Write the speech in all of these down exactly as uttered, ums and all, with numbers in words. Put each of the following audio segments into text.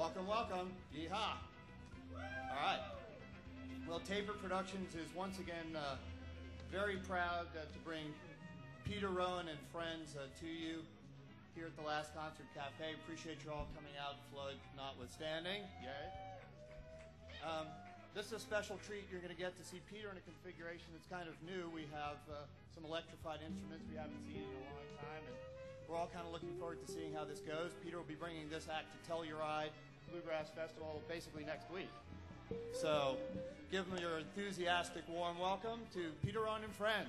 Welcome, welcome. Yeehaw. All right. Well, Taper Productions is once again uh, very proud uh, to bring Peter Rowan and friends uh, to you here at the Last Concert Cafe. Appreciate you all coming out, Floyd notwithstanding. Yay. Um, this is a special treat. You're going to get to see Peter in a configuration that's kind of new. We have uh, some electrified instruments we haven't seen in a long time, and we're all kind of looking forward to seeing how this goes. Peter will be bringing this act to Telluride Bluegrass Festival basically next week. So give them your enthusiastic warm welcome to Peter Rowan and friends.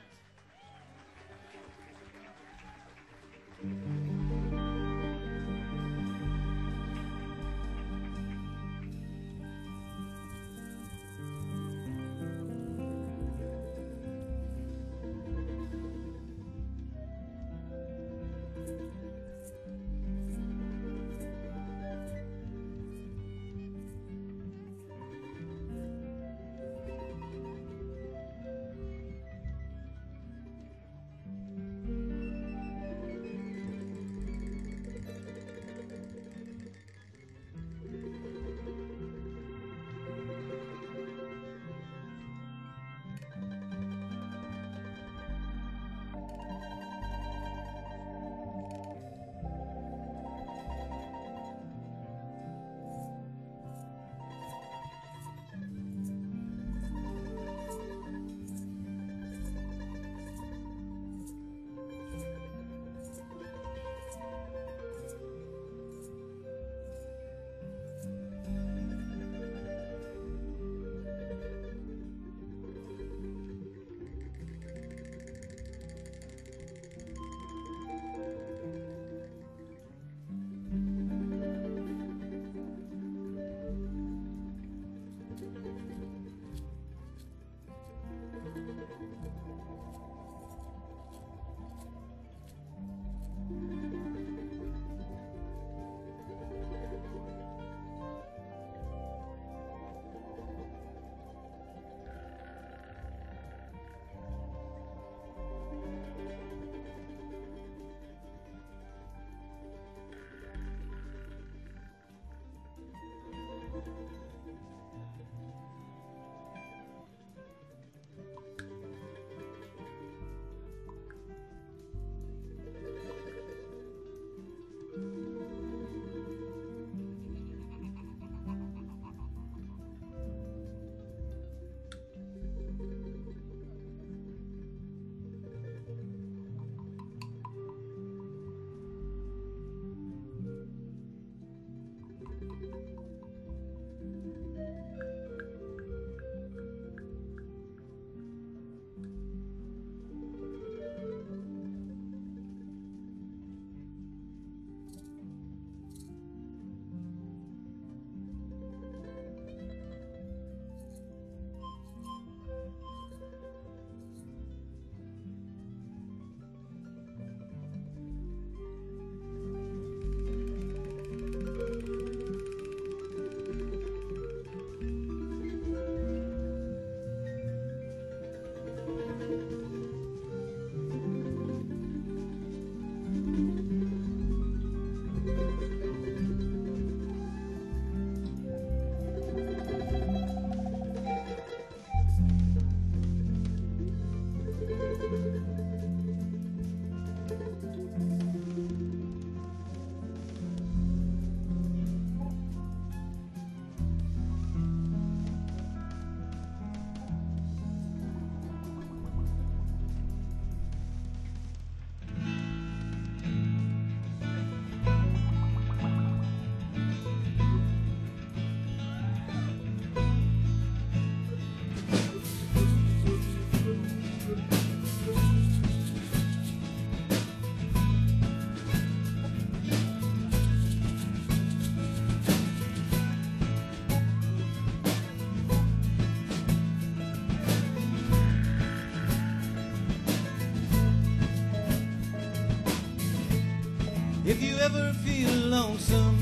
If you ever feel lonesome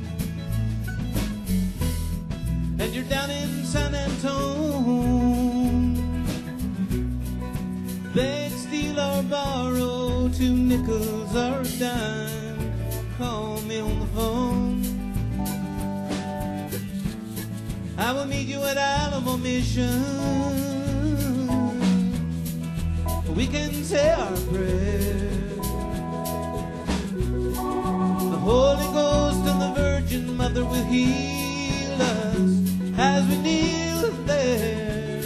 and you're down in San Antone, beg, steal or borrow two nickels or a dime, call me on the phone. I will meet you at Alamo Mission. We can say our prayers. The Holy Ghost and the Virgin Mother will heal us as we kneel there.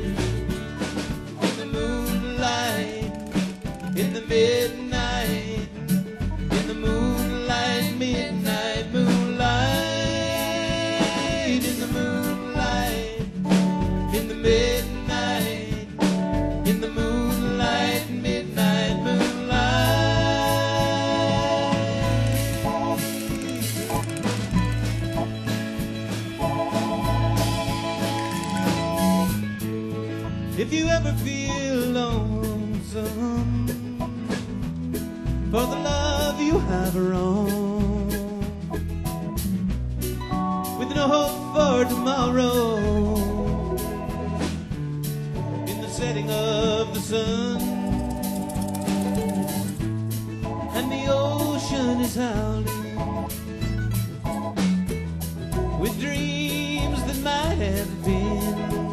In the moonlight, in the midnight, in the moonlight, midnight moonlight, in the moonlight, in the midnight, in the moonlight, midnight moonlight. If you ever feel lonesome for the love you have wrong, with no hope for tomorrow, in the setting of the sun, and the ocean is howling with dreams that might have been,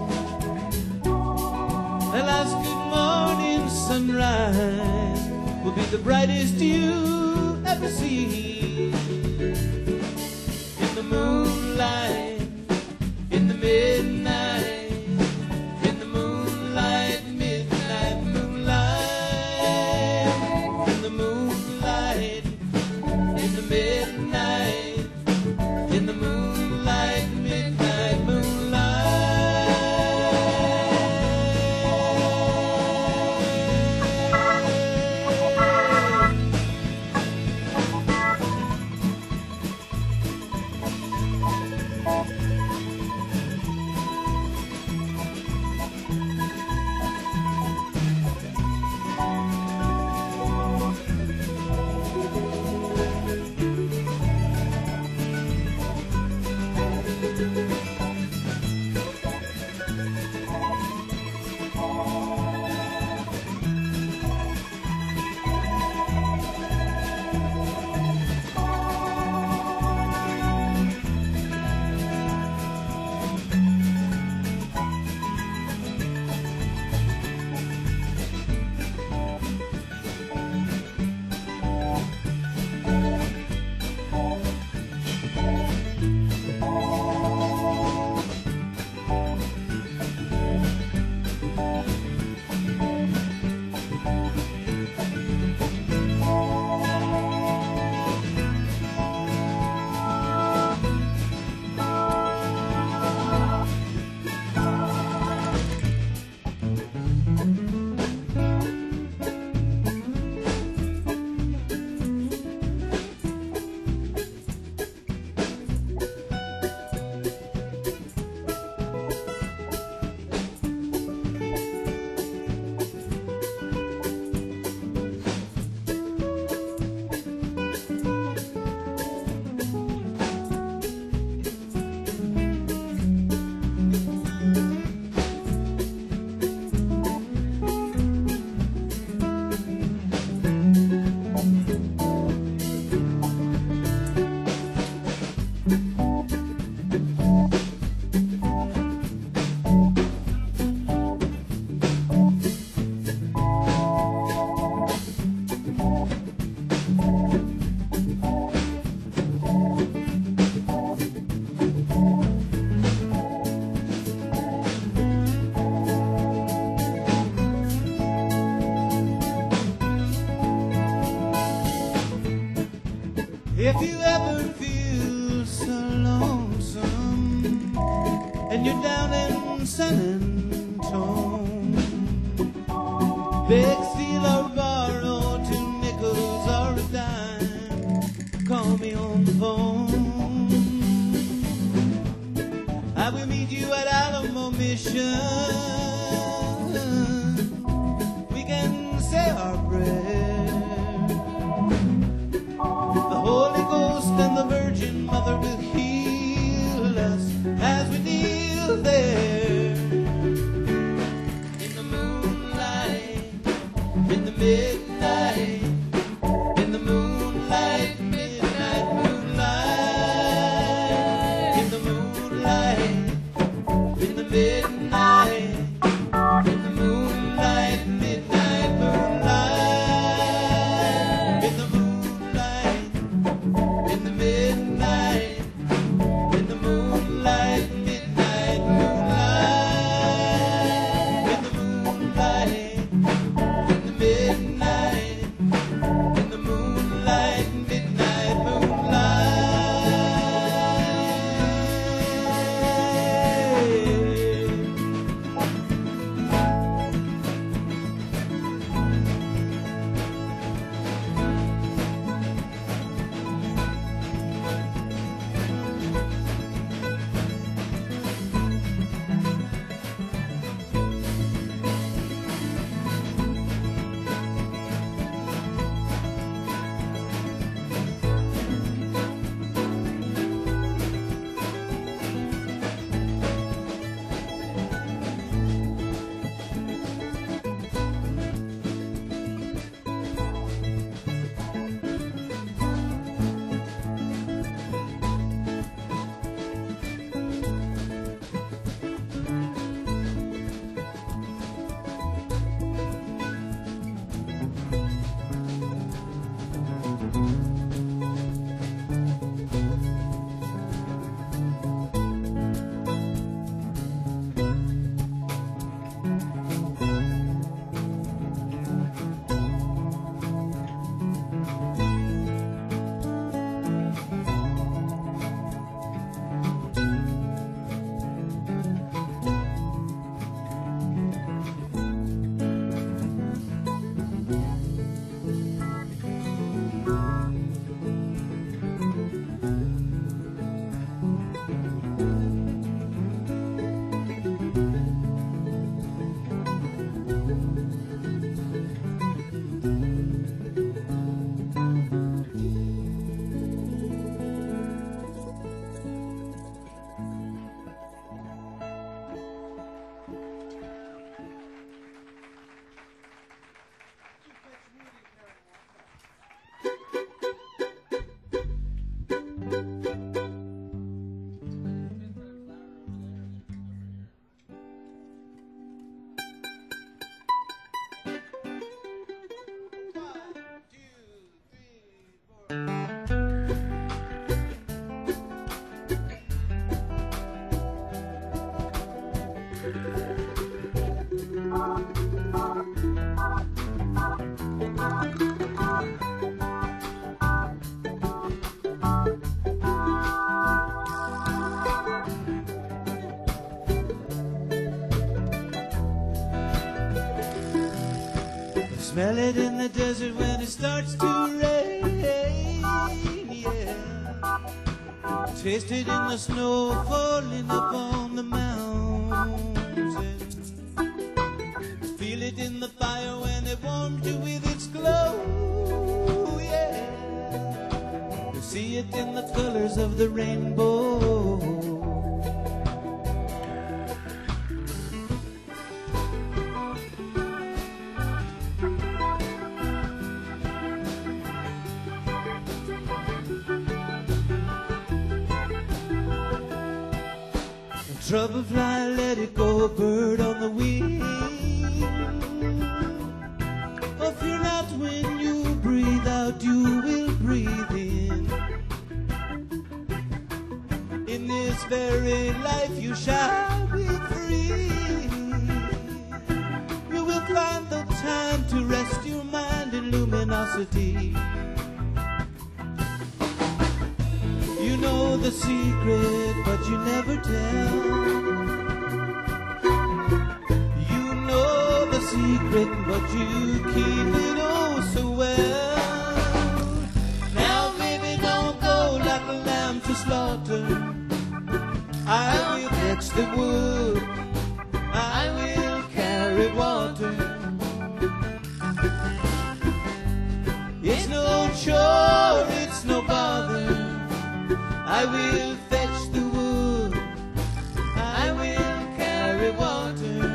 the last good morning sunrise will be the brightest you ever see. In the moonlight, in the midnight, in the moonlight, midnight moonlight, in the moonlight, in the midnight, in the moonlight, midnight moonlight. If you ever feel so lonesome and you're down in San Antone, beg, steal, or borrow two nickels or a dime, call me on the phone. I will meet you at Alamo Mission. We can say our prayers. The Holy Ghost and the Virgin Mother will heal us as we kneel there. In the moonlight, in the midnight, in the moonlight, midnight moonlight, in the moonlight, Smell it in the desert when it starts to rain, yeah. Taste it in the snow falling upon the mountains. Feel it in the fire when it warms you with its glow, yeah. You see it in the colors of the rainbow. Trouble fly, let it go, bird on the wing. Oh, fear not when you breathe out, you will breathe in. In this very life you shall be free. You will find the time to rest your mind in luminosity. You know the secret, but you never tell. You know the secret, but you keep it oh so well. Now, baby, don't go like a lamb to slaughter. I will fetch the wood. I will carry water. It's no chore, it's no bother. I will fetch the wood, I will carry water.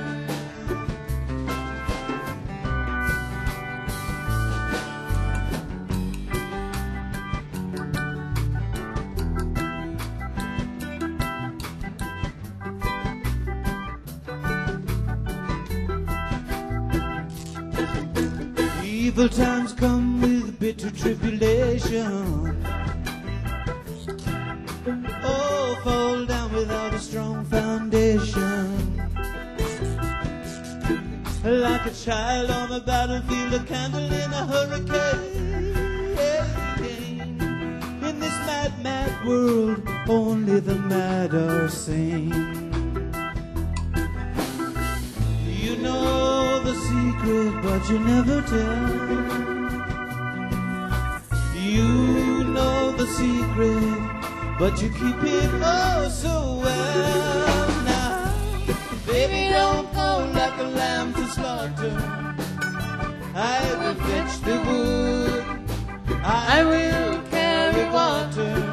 Evil times come with bitter tribulation. Oh, fall down without a strong foundation. Like a child on the battlefield, a candle in a hurricane. In this mad, mad world, only the mad are sane. You know the secret, but you never tell. You know the secret, but you keep it oh so well. Now, baby, don't go like a lamb to slaughter. I will fetch the wood, I will carry water.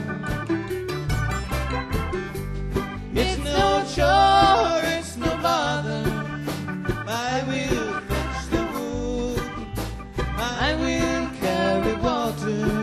It's no chore, it's no bother. I will fetch the wood, I will carry water.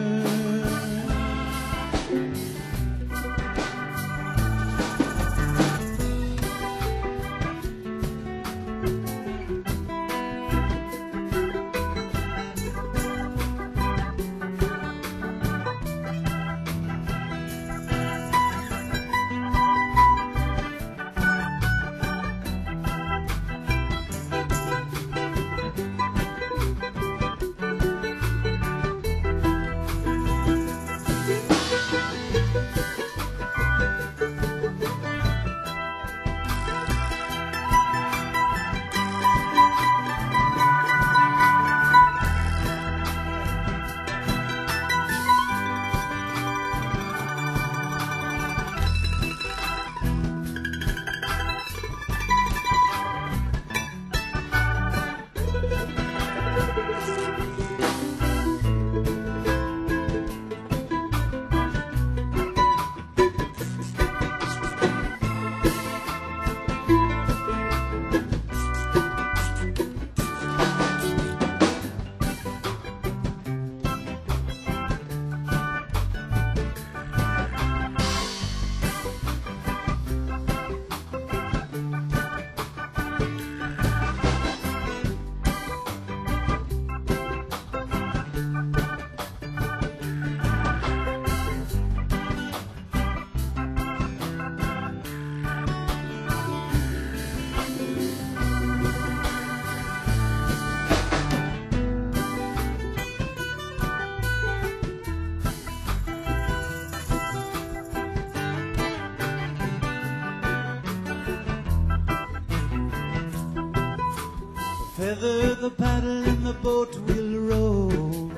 Feather the paddle and the boat will roll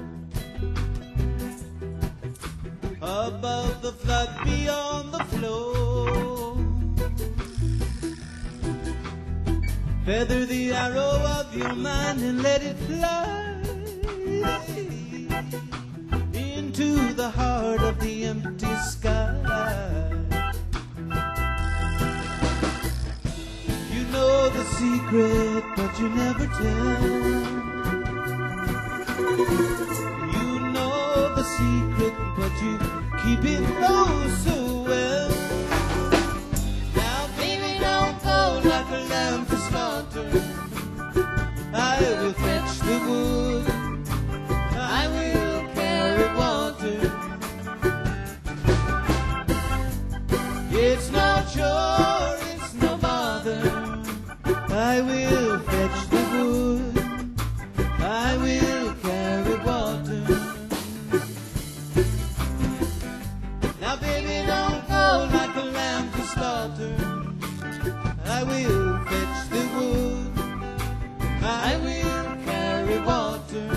above the flood, beyond the flow. Feather the arrow of your mind and let it fly into the heart of the empty sky. You know the secret, but you never tell. You know the secret, but you keep it oh so well. Now baby, don't go like a lamb for slaughter. I will fetch the wood, I will carry water. It's no chore, it's no bother. I will fetch the wood, I will carry water. Now baby, don't go like a lamb to slaughter. I will fetch the wood, I will carry water.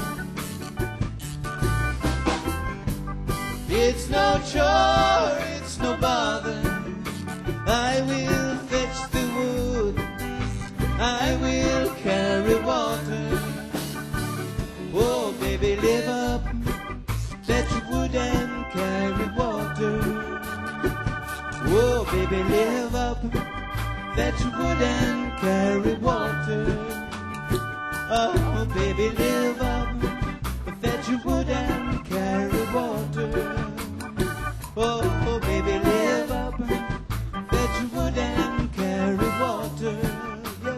It's no chore, it's no bother. I will fetch the wood, I will carry water. Oh baby, live up, fetch wood and carry water. Oh baby, live up, fetch wood and carry water. Oh baby, live up, fetch wood and carry water. Oh baby, live up, fetch wood and carry water. Yep.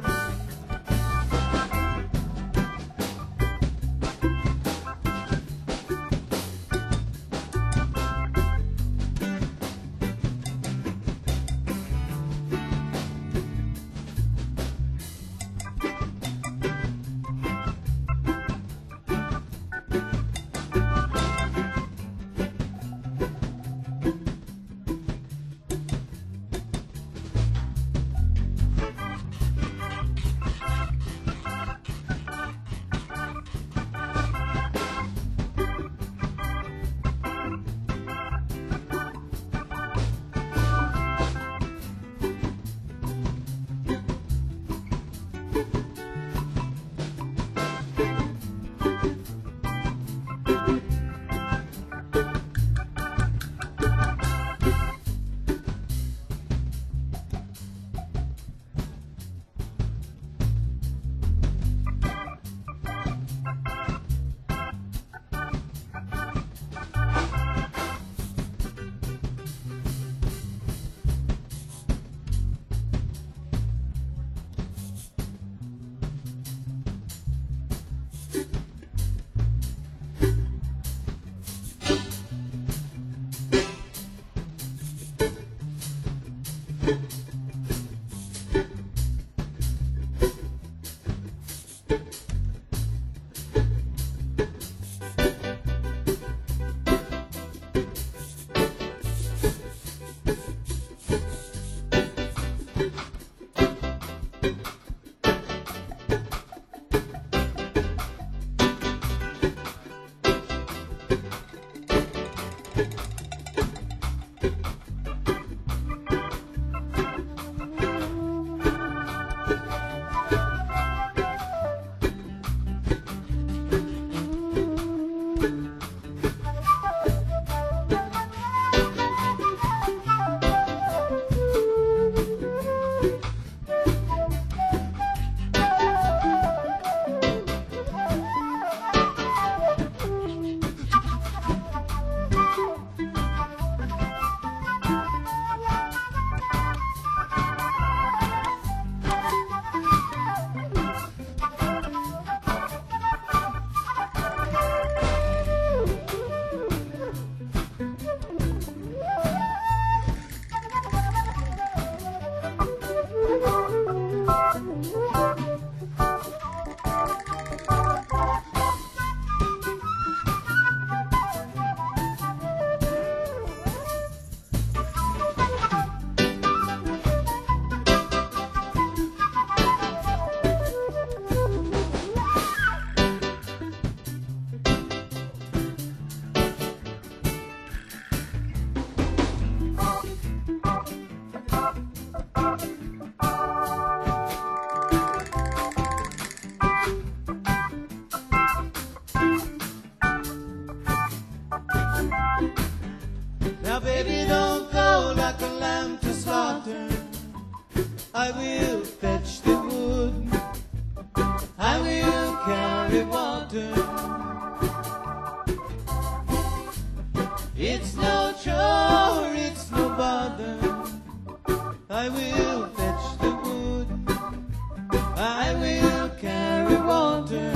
I will fetch the wood, I will carry water.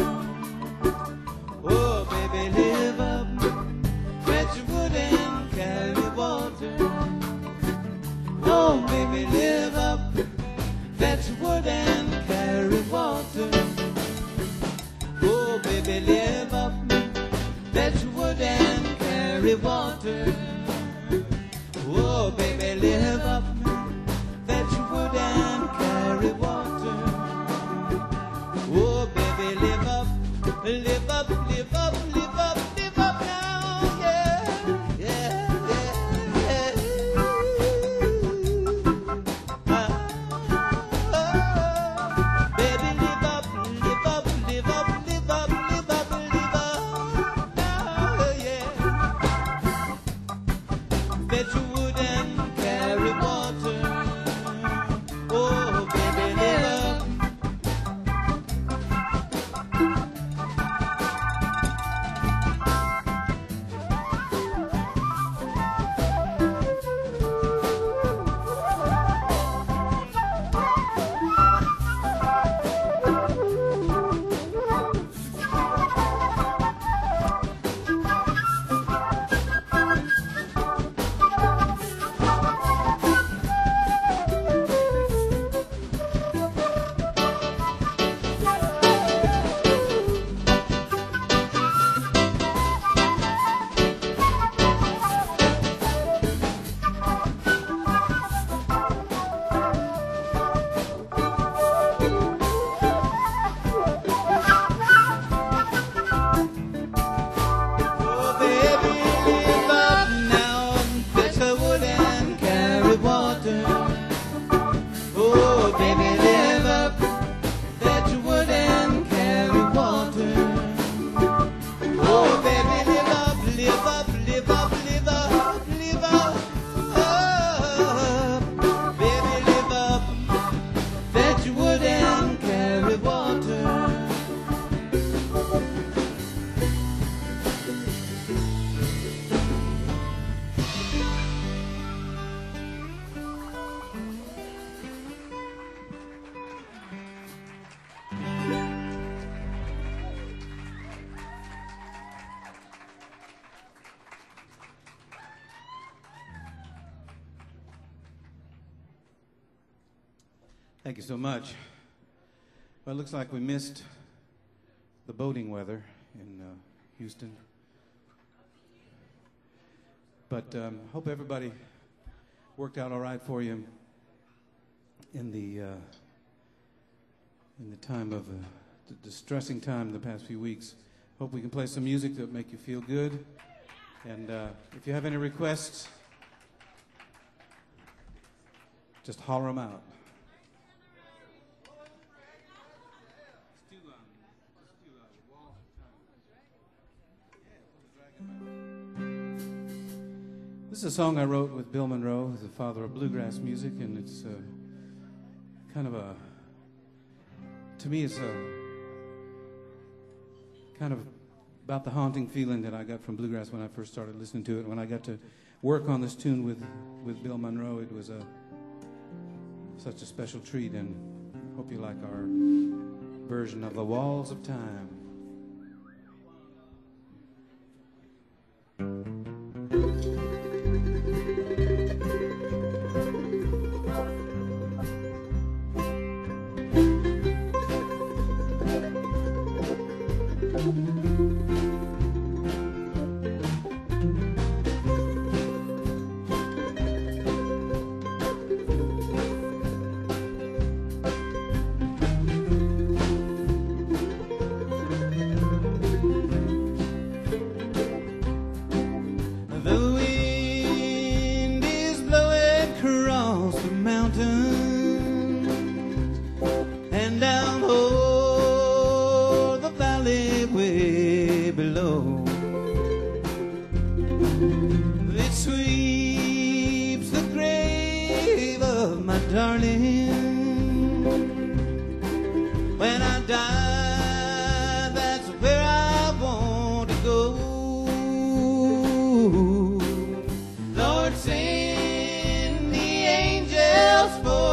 Oh, baby, live up, fetch wood and carry water. Oh, baby, live up, fetch wood and carry water. Oh, baby, live up, fetch wood and carry water. Oh, baby, live up, fetch wood and carry water. Oh, baby, live up, live up, live up, live up, live up now, yeah, yeah, yeah, yeah. Ah, ah, baby, live up, live up, live up, live up, live up, live up now, yeah. Fetch wood and carry water. Oh, baby, live up. Oh, baby, live up now, fetch the wood and carry water. Oh, baby, live up, fetch wood and carry water. Oh, baby, live up, live up, live up, live up, live up. Oh, baby, live up, fetch wood and carry water. Thank you so much. Well, it looks like we missed the boating weather in uh, Houston. But um, hope everybody worked out all right for you in the uh, in the time of uh, the distressing time the past few weeks. Hope we can play some music that make you feel good. And uh, if you have any requests, just holler them out. This is a song I wrote with Bill Monroe, who's the father of bluegrass music, and it's uh, kind of a, to me, it's a kind of about the haunting feeling that I got from bluegrass when I first started listening to it. When I got to work on this tune with, with Bill Monroe, it was a such a special treat, and hope you like our version of The Walls of Time. Lord, send the angels for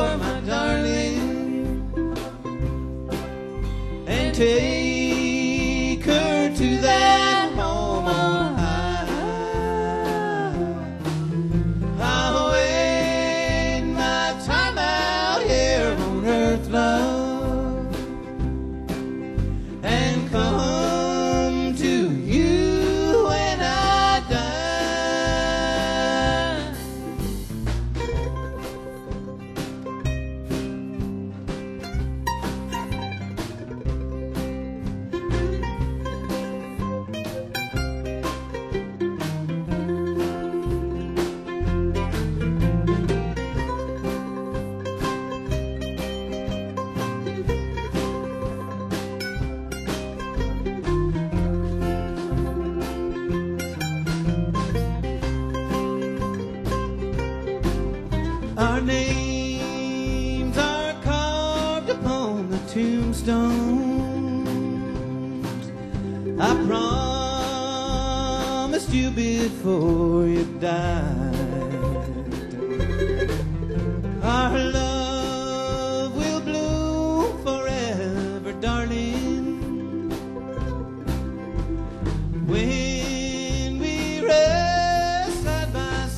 names are carved upon the tombstones. I promised you before you died. Our love will bloom forever, darling. When we rest side by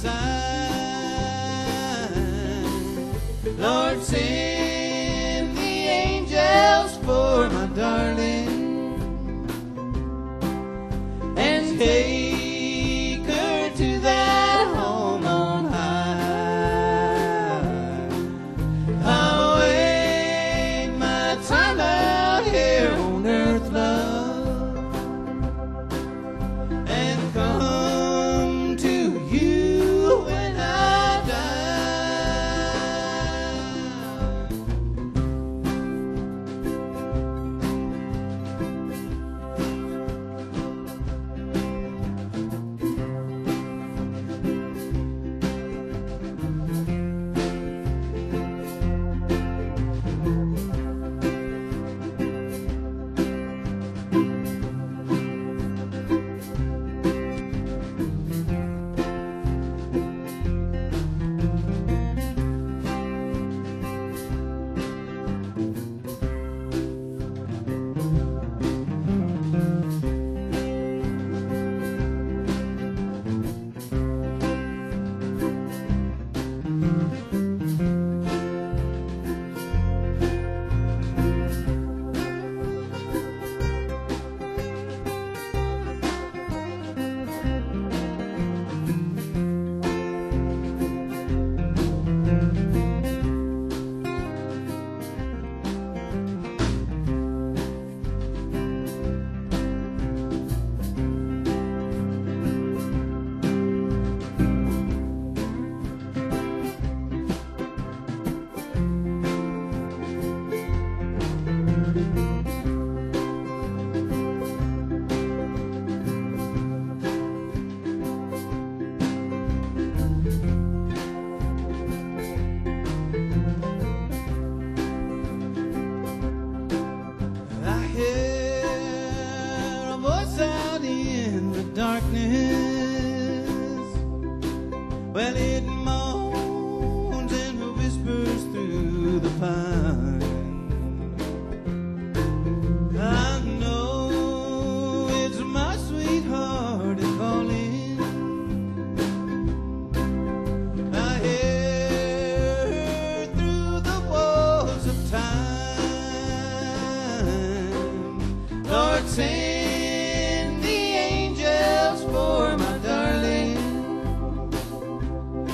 side, Lord, send the angels for my darling and take her to that home on high. I'll wait my time out here on earth, love, and come to you when I darkness, well, it moans and whispers through the pine. I know it's my sweetheart calling. I hear her through the walls of time. Lord, send the angels for my darling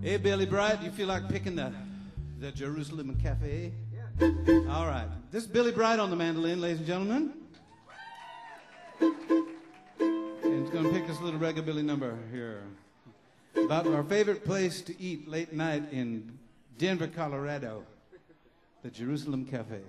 Hey, Billy Bright, you feel like picking the, the Jerusalem Cafe? Yeah. All right. This is Billy Bright on the mandolin, ladies and gentlemen. And he's going to pick this little ragabilly number here about our favorite place to eat late night in Denver, Colorado, the Jerusalem Cafe.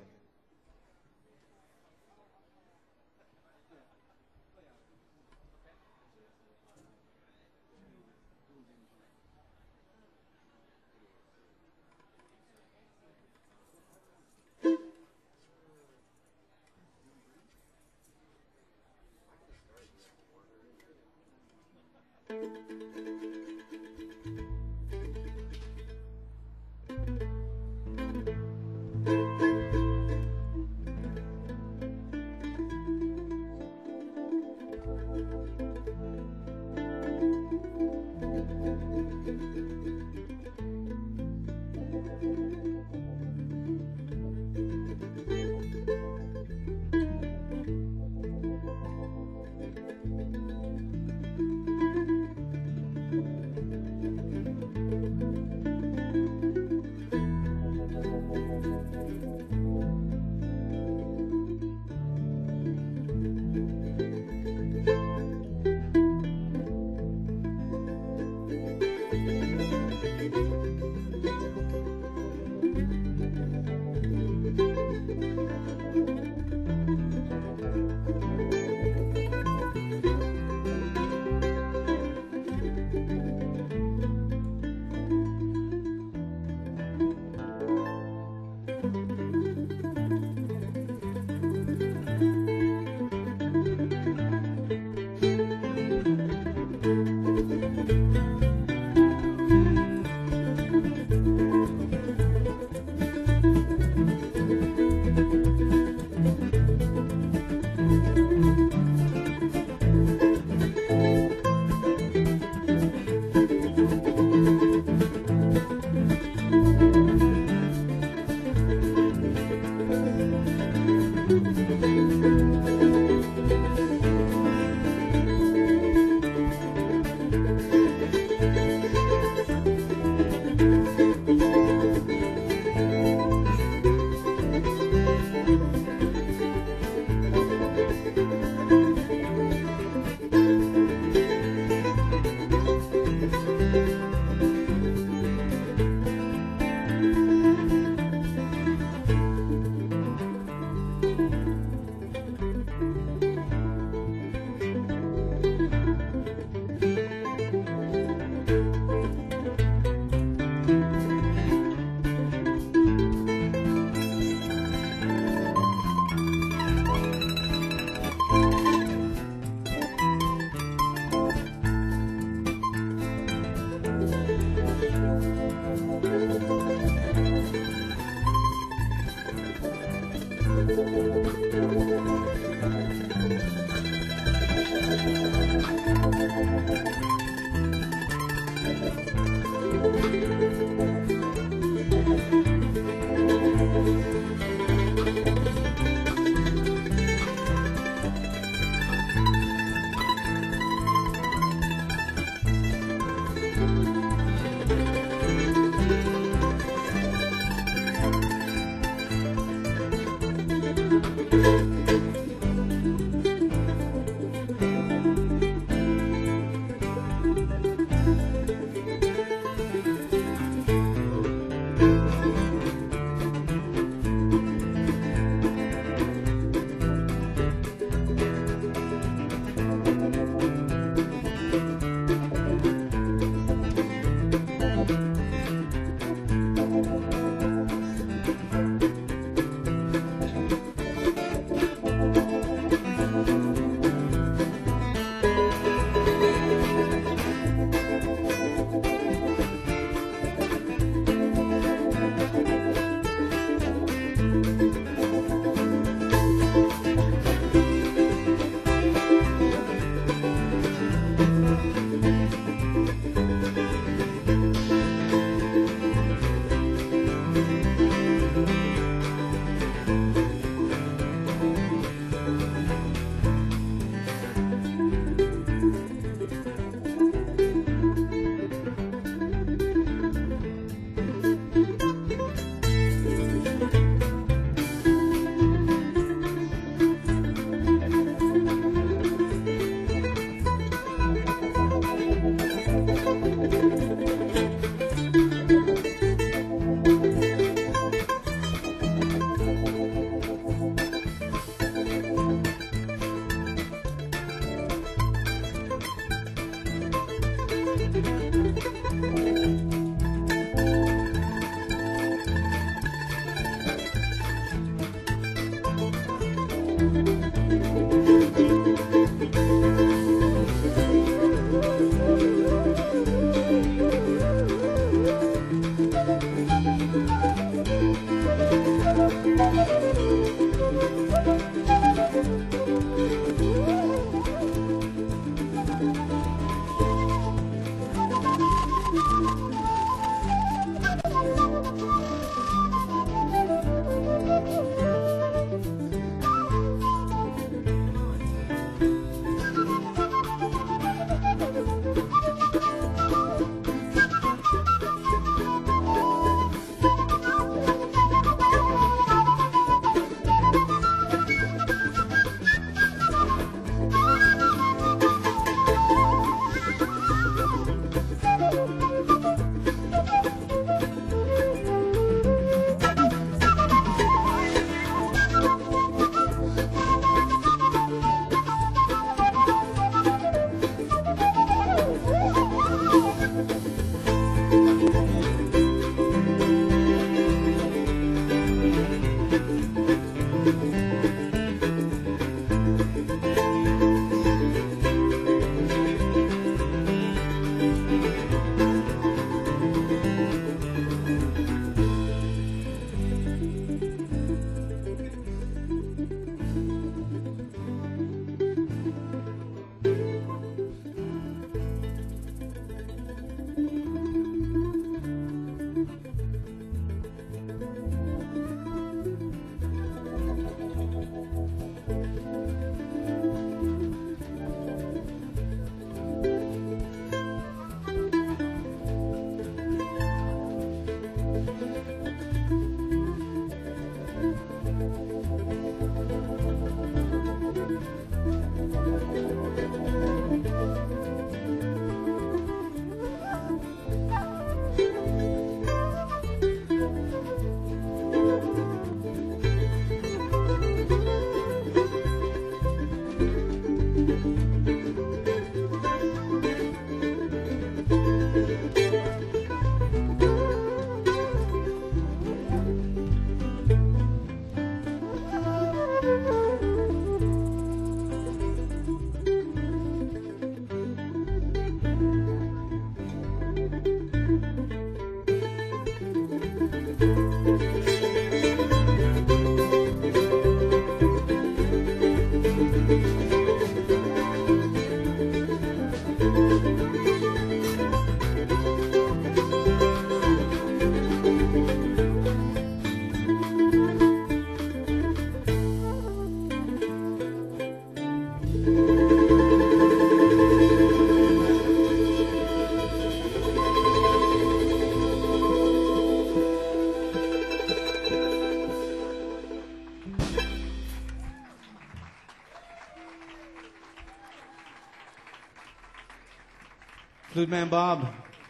Flute Man Bob.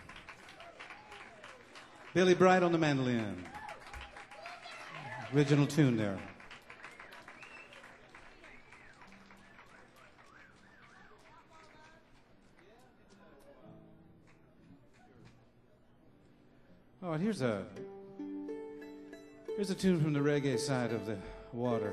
Billy Bright on the mandolin. Original tune there. Oh, and here's a here's a tune from the reggae side of the water.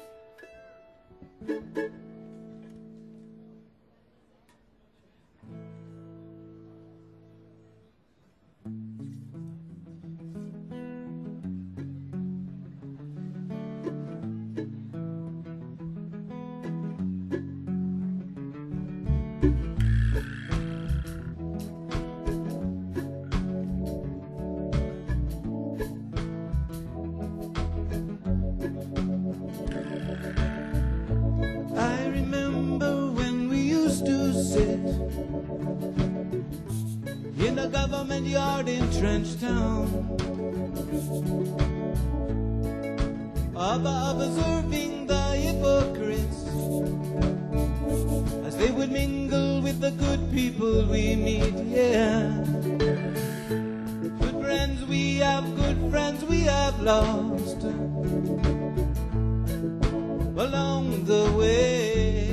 Observing the hypocrites as they would mingle with the good people we meet, yeah. Good friends we have, good friends we have lost along the way.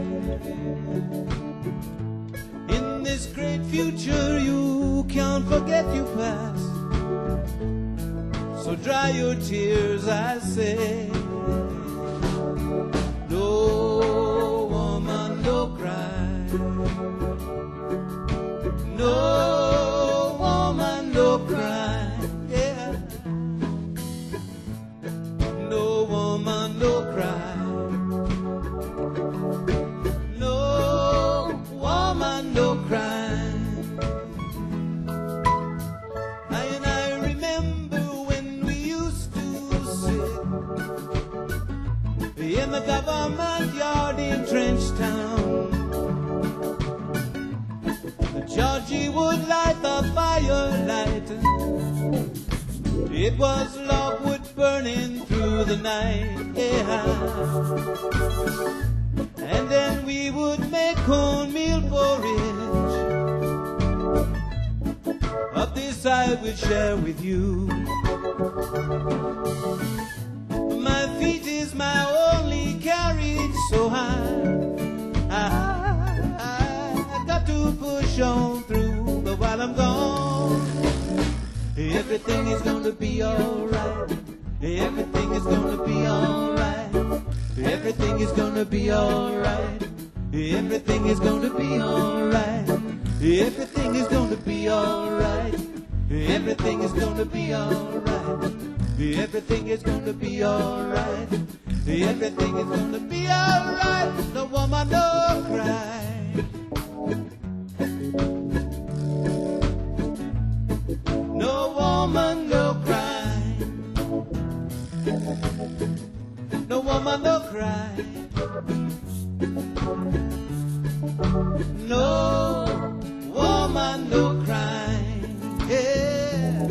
In this great future you can't forget your past, so dry your tears, I say. No woman, no cry. No woman, no cry. Yeah. No woman, no cry. No woman, no cry. In the government yard in Trenchtown, Georgie would light the firelight. It was logwood burning through the night, yeah. And then we would make cornmeal porridge. Of this I will share with you. My feet is my only carriage, so I, I, I got to push on through. But while I'm gone, Everything is gonna be alright. Everything is gonna be alright. Everything is gonna be alright. Everything is gonna be alright. Everything is gonna be alright. Everything is gonna be alright. Everything is gonna be alright. Everything is gonna be alright. No woman, no cry. No woman, no cry. No woman, no cry. No woman, no cry. Yeah.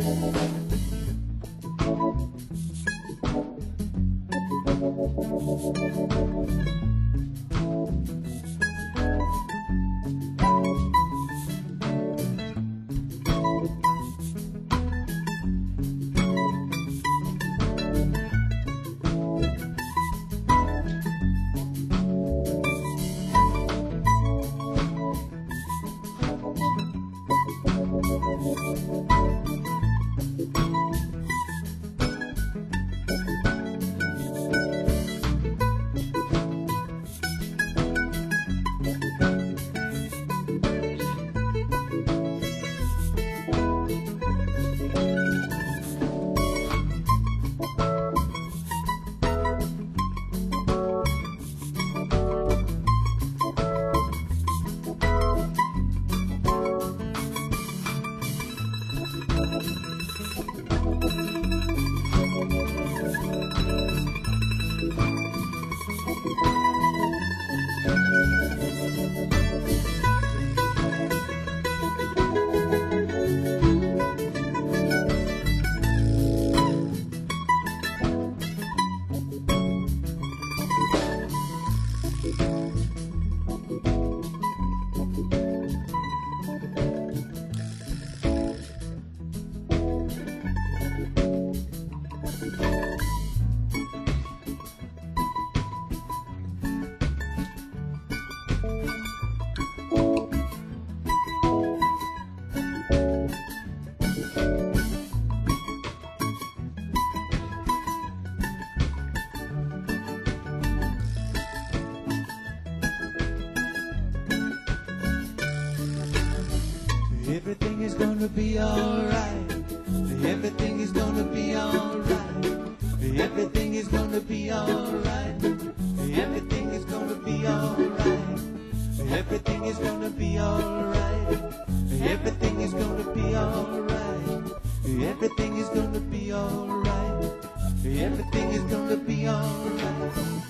Everything is gonna be alright. Everything is gonna be alright. Everything is gonna be alright. Everything is gonna be alright. Everything is gonna be alright. Everything is gonna be alright. Everything is gonna be alright. Everything is gonna be alright.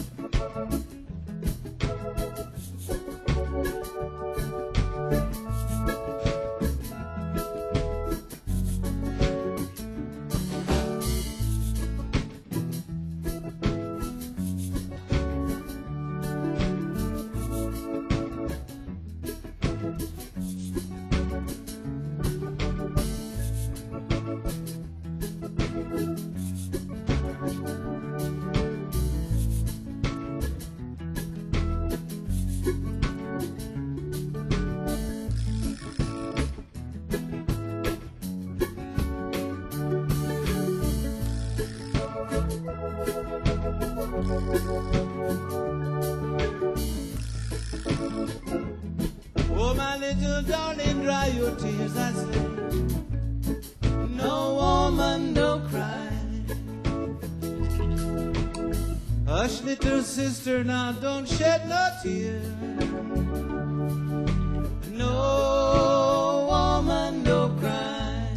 Oh, my little darling, dry your tears, I say. No woman, no cry. Hush, little sister, now don't shed no tears. No woman, no cry.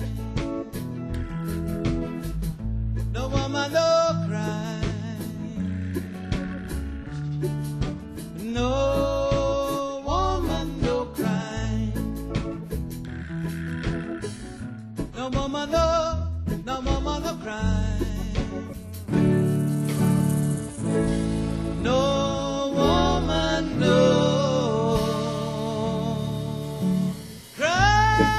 No woman, no cry. No. No mama, no, no mama, no cry. No woman, no cry.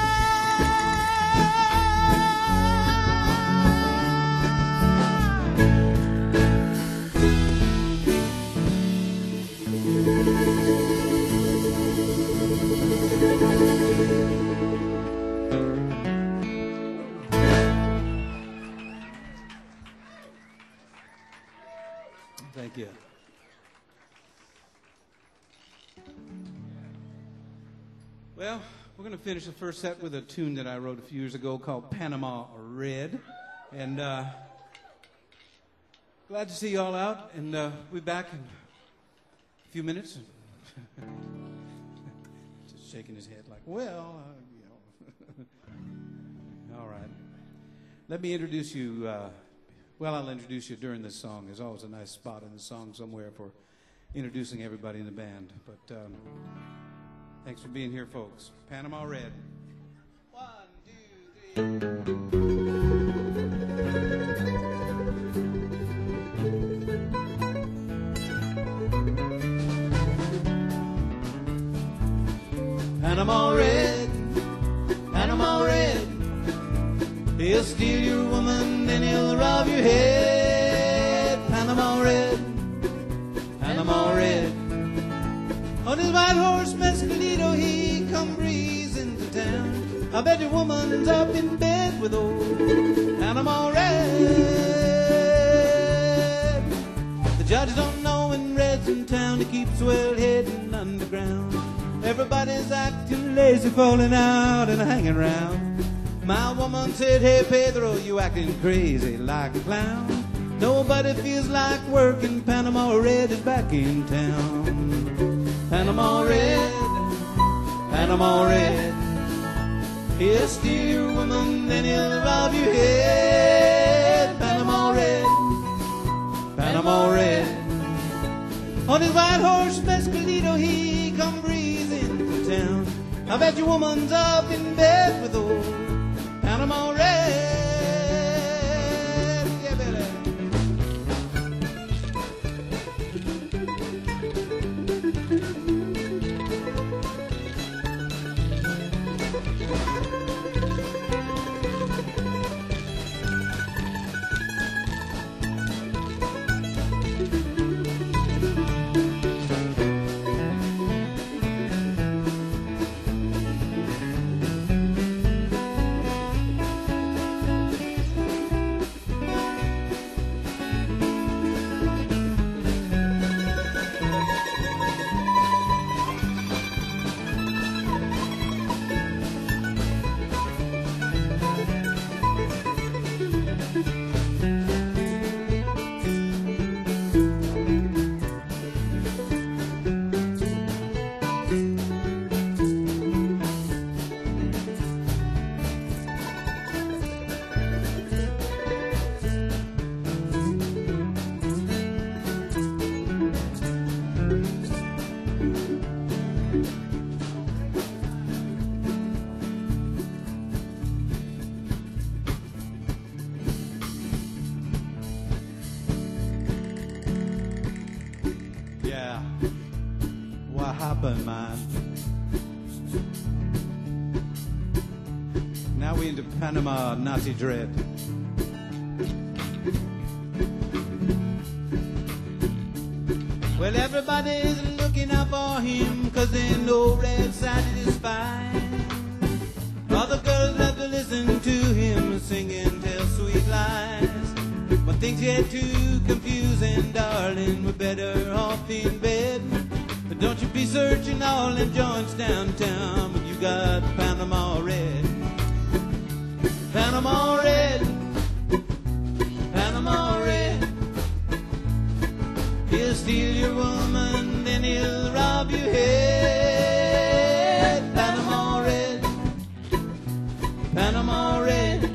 Thank you. Well, we're going to finish the first set with a tune that I wrote a few years ago called Panama Red. And uh, glad to see you all out. And uh, we'll be back in a few minutes. Just shaking his head like, well, uh, you know. All right. Let me introduce you. Uh, well, I'll introduce you during this song. There's always a nice spot in the song somewhere for introducing everybody in the band. But um, thanks for being here, folks. Panama Red. One, two, three. Panama Red, Panama Red. He'll steal your woman, then he'll rob your head. Panama Red, Panama Red. On his white horse, Mescalito, he come breezing to town. I bet your woman's up in bed with old Panama Red. The judge don't know when Red's in town. He keeps well hidden underground. Everybody's acting lazy, falling out and hanging around. My woman said, hey Pedro, you acting crazy like a clown. Nobody feels like working. Panama Red is back in town. Panama Red, Panama Red. He'll steal your woman, then he'll rob your head. Panama Red, Panama Red. On his white horse, Mescalito, he come breezing to town. I bet your woman's up in bed with old Panama Red. Yeah, baby. Now we into Panama Nazi Dread. Well, everybody's looking out for him, cause they know Red sided his spine. All the girls love to listen to him sing and tell sweet lies. When things get too confusing, darling, we're better off in bed. But don't you be searching all them joints downtown when you got Panama Red. Panama Red, Panama Red. He'll steal your woman, then he'll rob your head. Panama Red, Panama Red.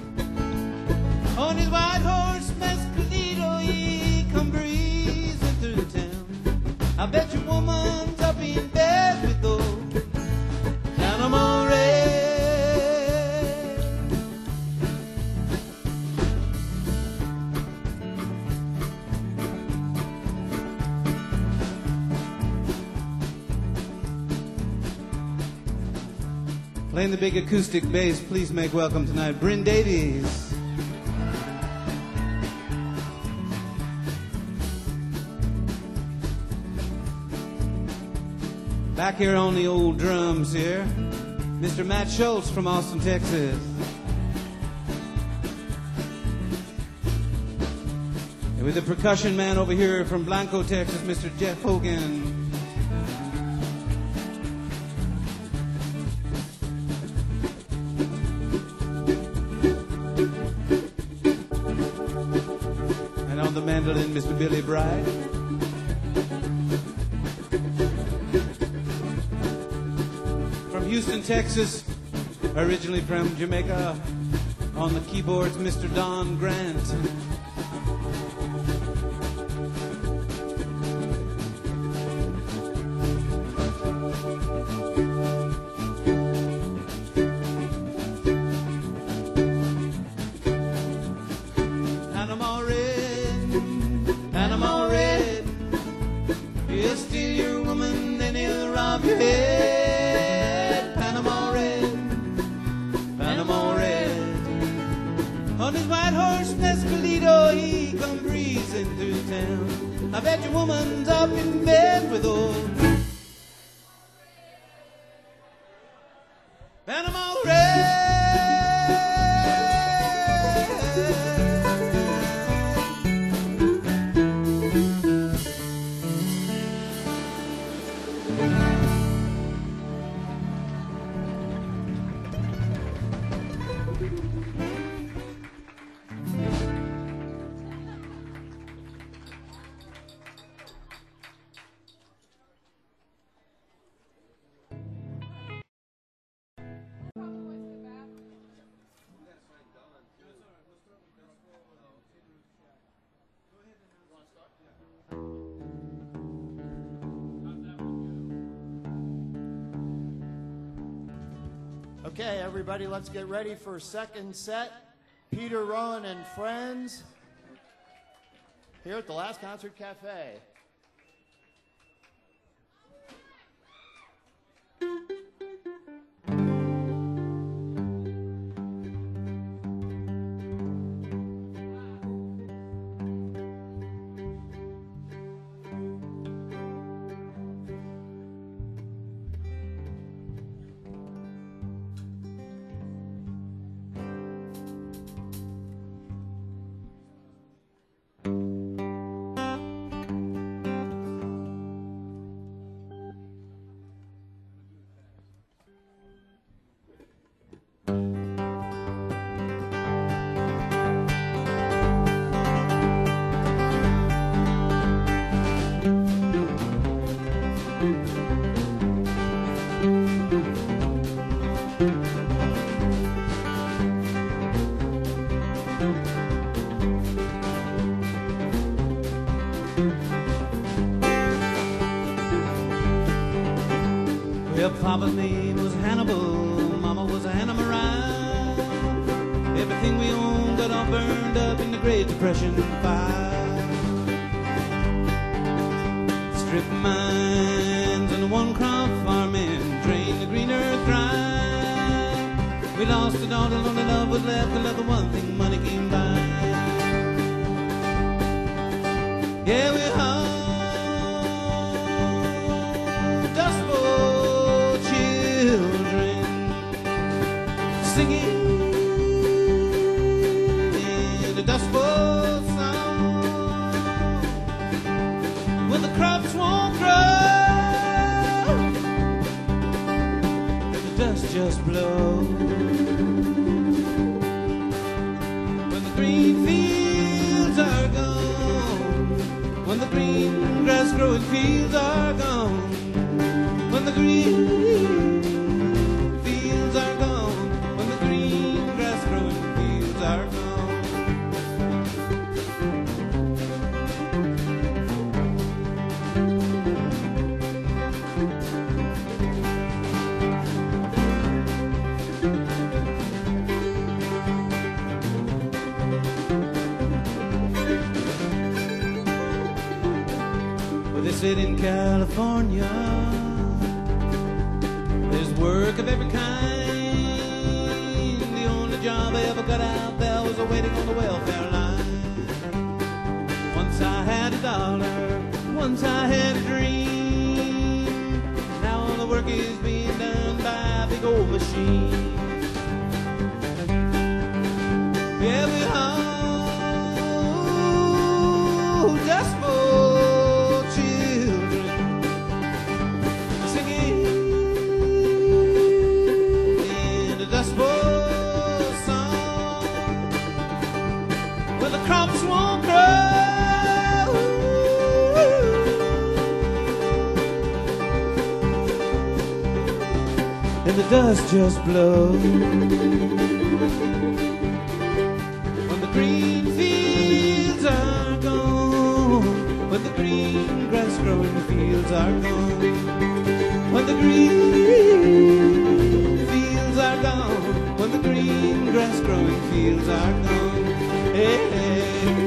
On his white horse, Mescalito, he come breezing through the town. I bet your woman's up in bed with old Panama Red. Playing the big acoustic bass, please make welcome tonight, Bryn Davies. Back here on the old drums here, Mister Matt Schultz from Austin, Texas. And with the percussion man over here from Blanco, Texas, Mister Jeff Hogan. And on the mandolin, Mister Billy Bright. From Houston, Texas, originally from Jamaica, on the keyboards, Mister Don Grant. Panama Red, Panama Red, he'll steal your woman, then he'll rob your head. Panama Red, Panama Red. On his white horse, Mescalito, he come breezing through town. I bet your woman's up in bed with old Panama Red. Okay, everybody, let's get ready for second set. Peter Rowan and friends here at the Last Concert Cafe. Well, Papa's name was Hannibal, Mama was Hannah Moran. Everything we owned got all burned up in the Great Depression fire. Strip mines and the one crop farming drained the green earth dry. We lost it all, and only love was left, the love the one thing money came by. Yeah, we hung Dust Bowl children singing in the Dust Bowl song. When the crops won't grow and the dust just blows, when the green fields are gone, when the green grass growing fields are gone, when the green fields are gone, when the green grass growing fields are gone. Well, they said in California there's work of every kind. The only job I ever got out there was a waiting on the welfare line. Once I had a dollar, once I had a dream. Now all the work is being done by a big old machine. Yeah, we haul dust just blows. When the green fields are gone, when the green grass growing fields are gone, when the green fields are gone, when the green grass growing fields are gone. Hey, hey.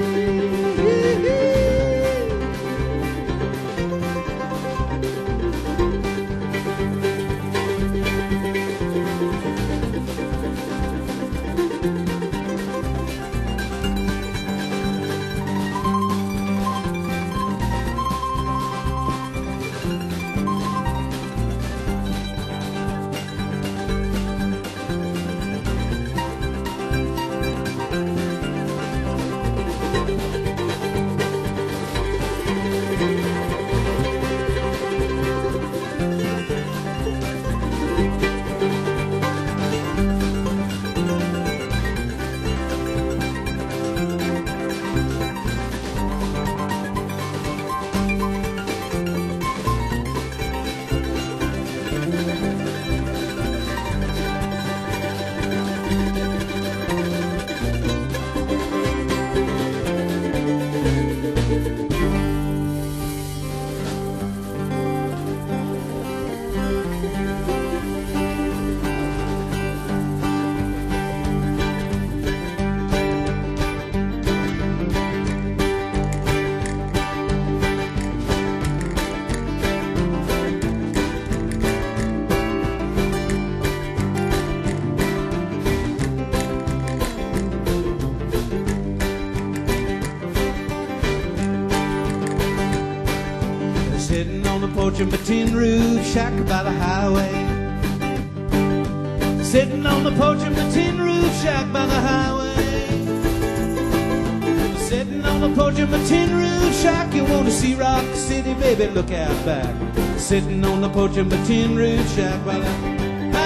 Sitting on the porch of my tin roof shack by the highway. Sitting on the porch of my tin roof shack by the highway. Sitting on the porch of my tin roof shack. You want to see Rock City, baby, look out back. Sitting on the porch of my tin roof shack by the highway.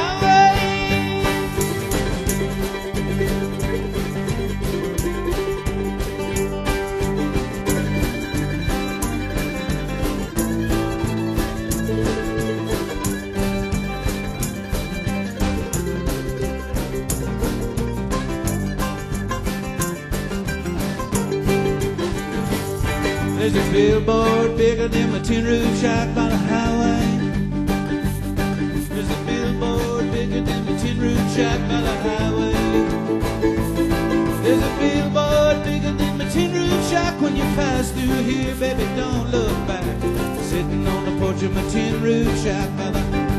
There's a billboard bigger than my tin roof shack by the highway. There's a billboard bigger than my tin roof shack by the highway. There's a billboard bigger than my tin roof shack. When you pass through here, baby, don't look back. Sitting on the porch of my tin roof shack by the highway.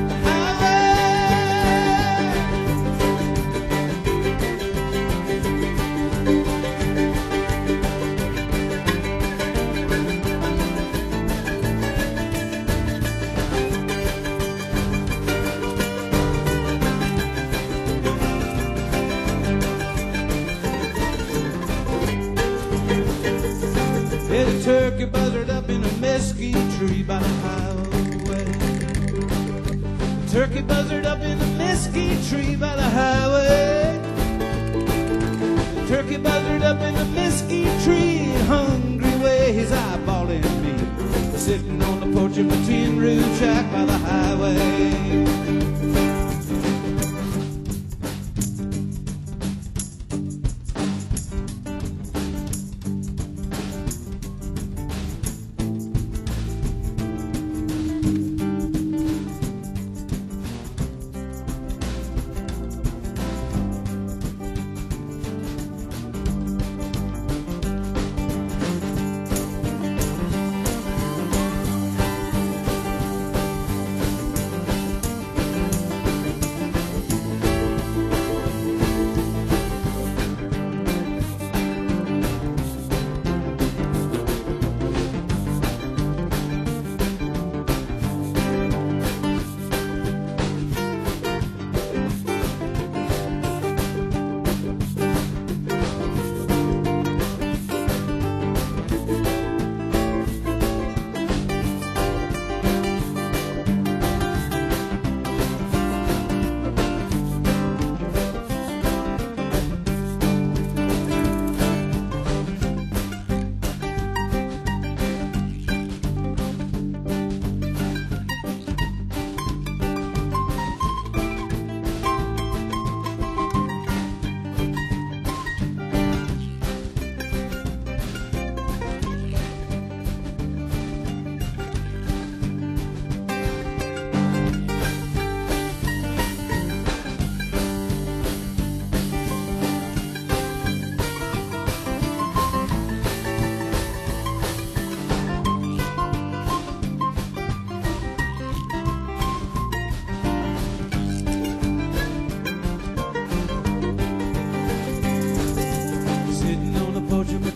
There's a turkey buzzard up in a mesquite tree by the highway. A turkey buzzard up in a mesquite tree by the highway. A turkey buzzard up in a mesquite tree, hungry way he's eyeballing me. Sitting on the porch of my tin roof shack by the highway.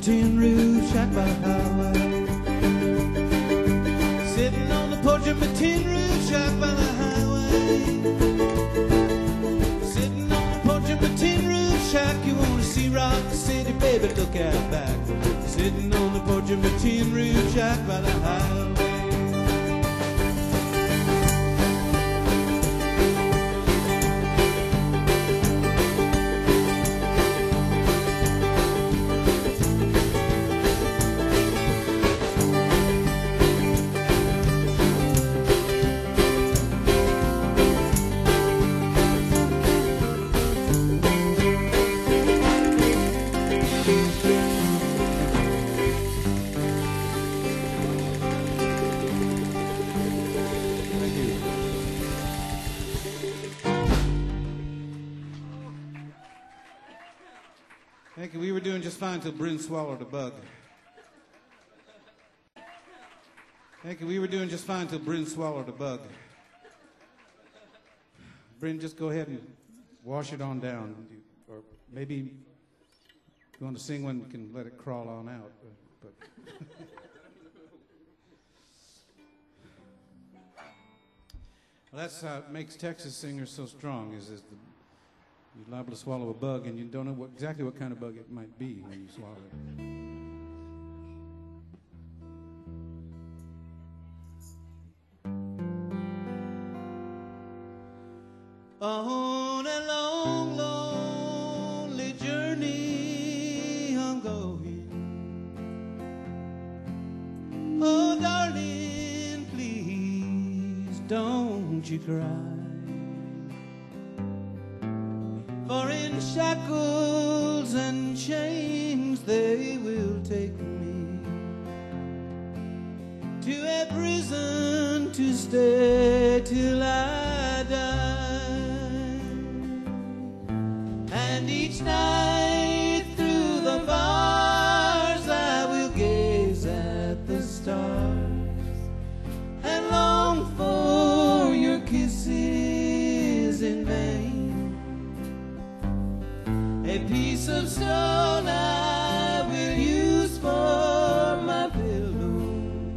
tin roof shack by the highway. Sitting on the porch of my tin roof shack by the highway. Sitting on the porch of my tin roof shack. You wanna see Rock City, baby, look out back. Sitting on the porch of my tin roof shack by the highway. Thank you. We were doing just fine until Bryn swallowed a bug. Thank you. We were doing just fine until Bryn swallowed a bug. Bryn, just go ahead and wash it on down. Or maybe if you want to sing one, you can let it crawl on out. But, but well, that's how it makes Texas singers so strong, is, is the you're liable to swallow a bug, and you don't know what, exactly what kind of bug it might be when you swallow it. On a long, lonely journey I'm going. Oh, darling, please don't you cry. For in shackles and chains they will take me to a prison to stay till I die. And each night through the bars I will gaze at the stars and long for your kisses in vain. A piece of stone I will use for my pillow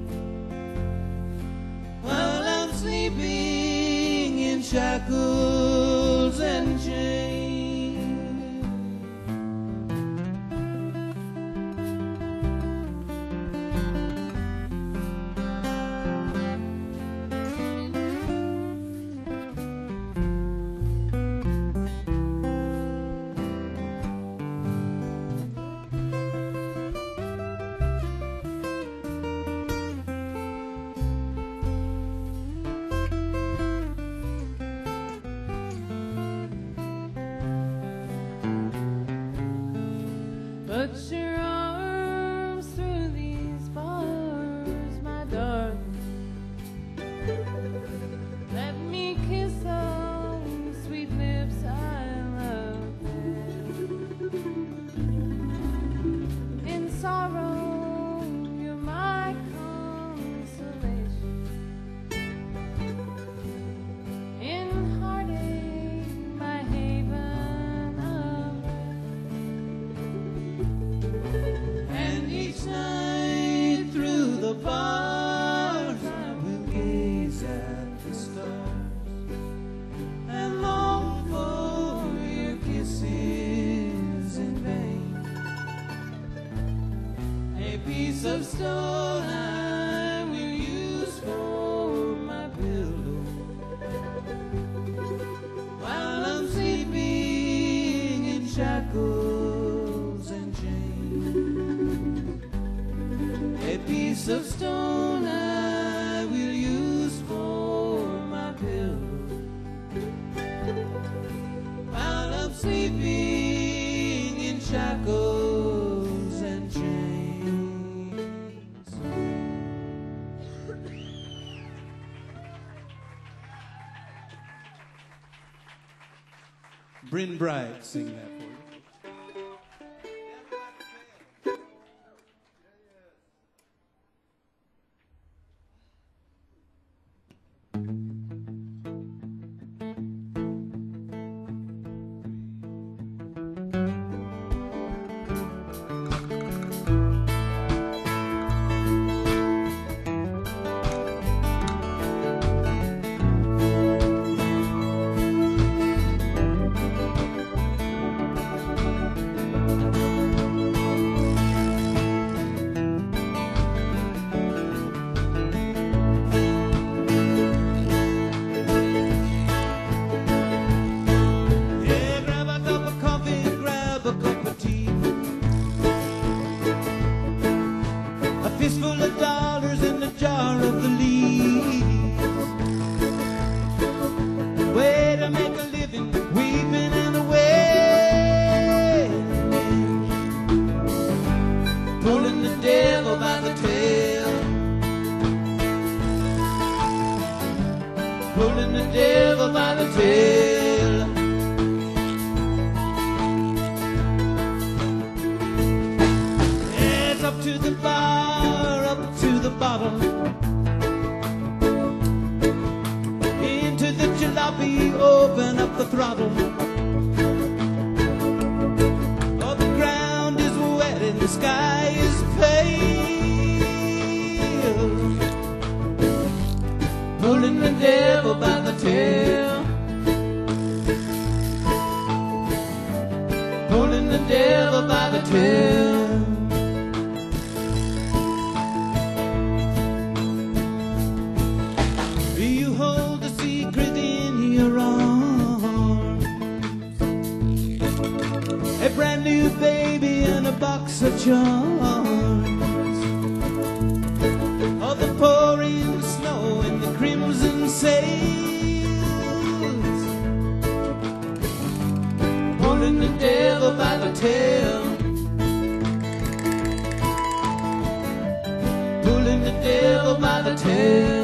while I'm sleeping in shackles and chains. Put your arms through these bars, my darling. Let me kiss those sweet lips I love them. In sorrow, you're my consolation. In heartache, my haven of and each night through the bars I will gaze at the stars and long for your kisses in vain. A piece of stone I will use for my pillow while I'm sleeping in shackles and chains. A piece of stone I will use for my pillow while I'm sleeping in shackles and chains. Bryn Bright, sing that for you. tail. It's up to the bar, up to the bottle, into the jalopy, open up the throttle. Oh, the ground is wet and the sky is pale, pulling the devil by the tail, pulling the devil by the tail. You hold a secret in your arms, a brand new baby and a box of charms. Oh, the pouring snow and the crimson sails, pulling the devil by the tail, pulling the devil by the tail.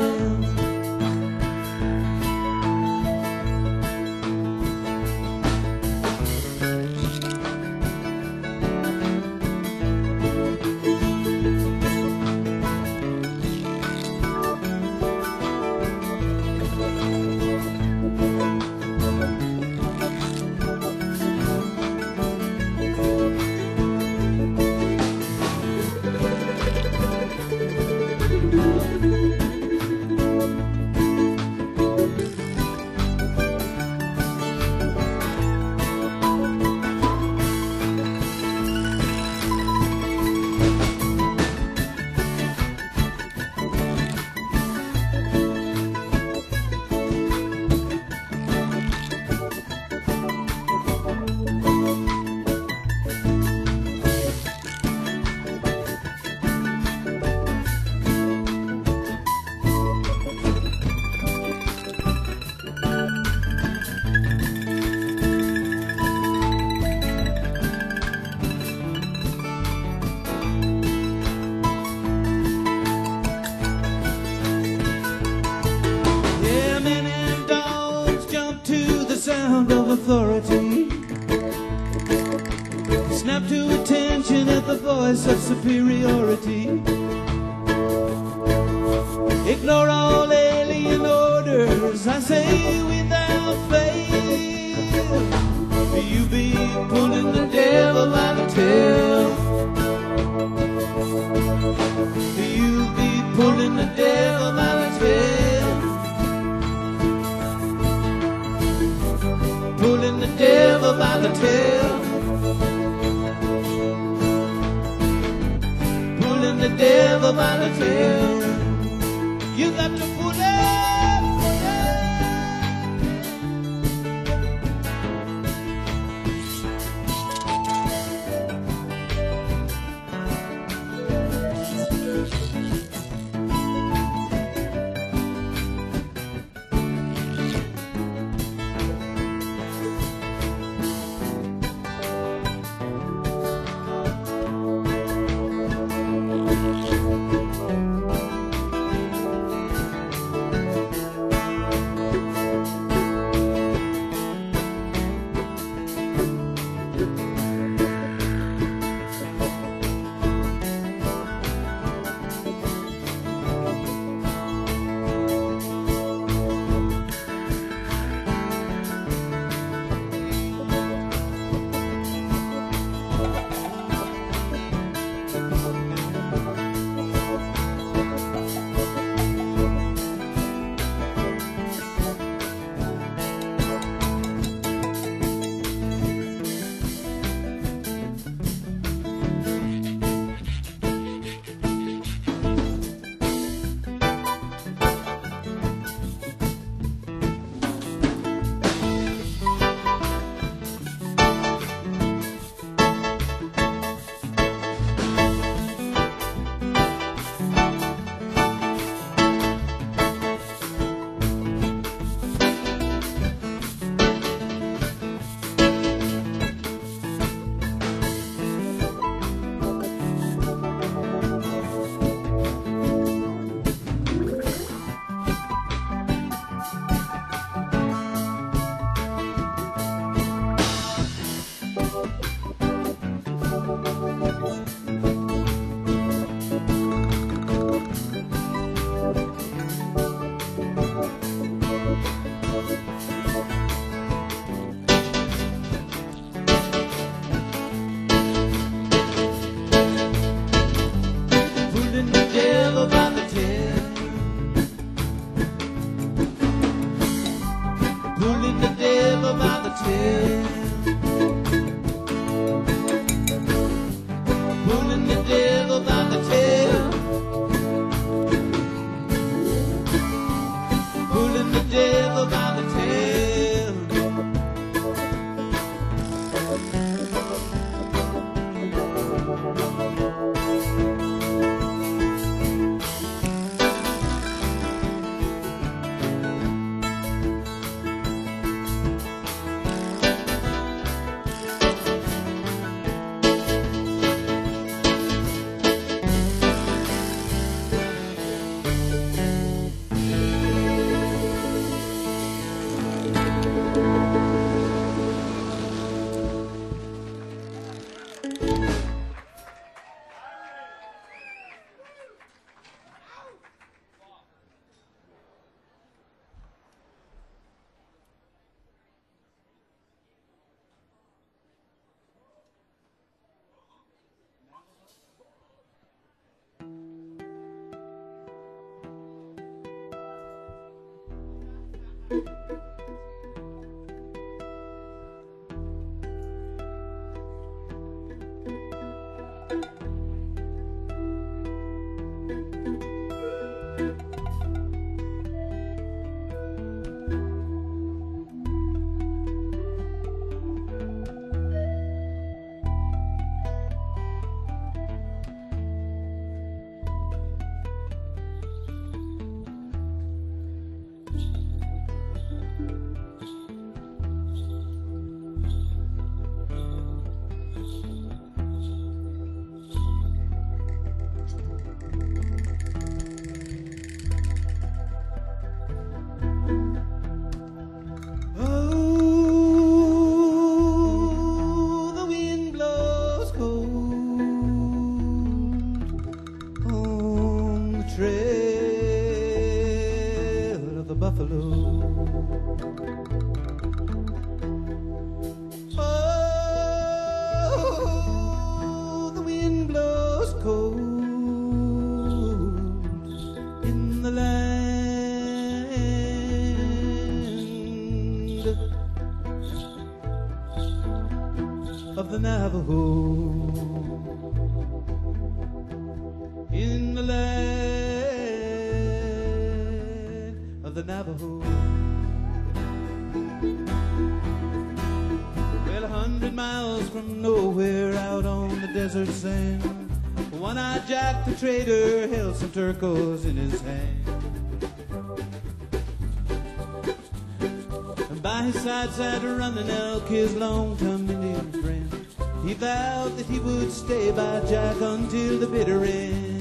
Authority, snap to attention at the voice of superiority. Ignore all alien orders, I say without fail. You be pulling the devil by the tail, you be pulling the devil by the tail, pulling the devil by the tail, pulling the devil by the tail. You got to pull it, pull Navajo. In the land of the Navajo. Well, a hundred miles from nowhere out on the desert sand, one-eyed Jack the trader held some turquoise in his hand. And by his side sat Running Elk, his long-time Indian friend. He vowed that he would stay by Jack until the bitter end.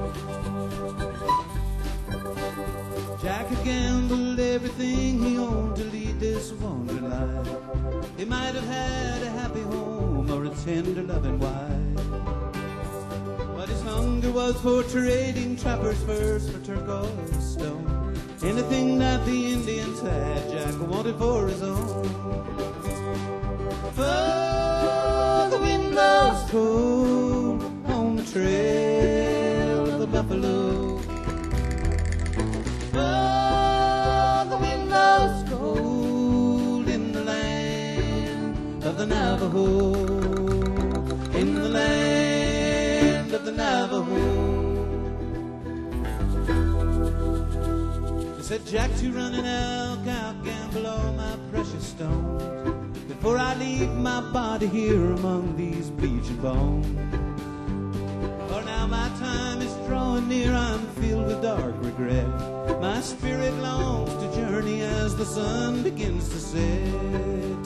Jack had gambled everything he owned to lead this wandering life. He might have had a happy home or a tender loving wife, but his hunger was for trading trappers' furs for turquoise stone. Anything that the Indians had, Jack wanted for his own. For the wind blows cold on the trail of the buffalo. Oh, the wind blows cold in the land of the Navajo. In the land of the Navajo. I said, Jack, to Running Elk, I'll gamble all my precious stones before I leave my body here among these bleaching bones. For now my time is drawing near, I'm filled with dark regret. My spirit longs to journey as the sun begins to set.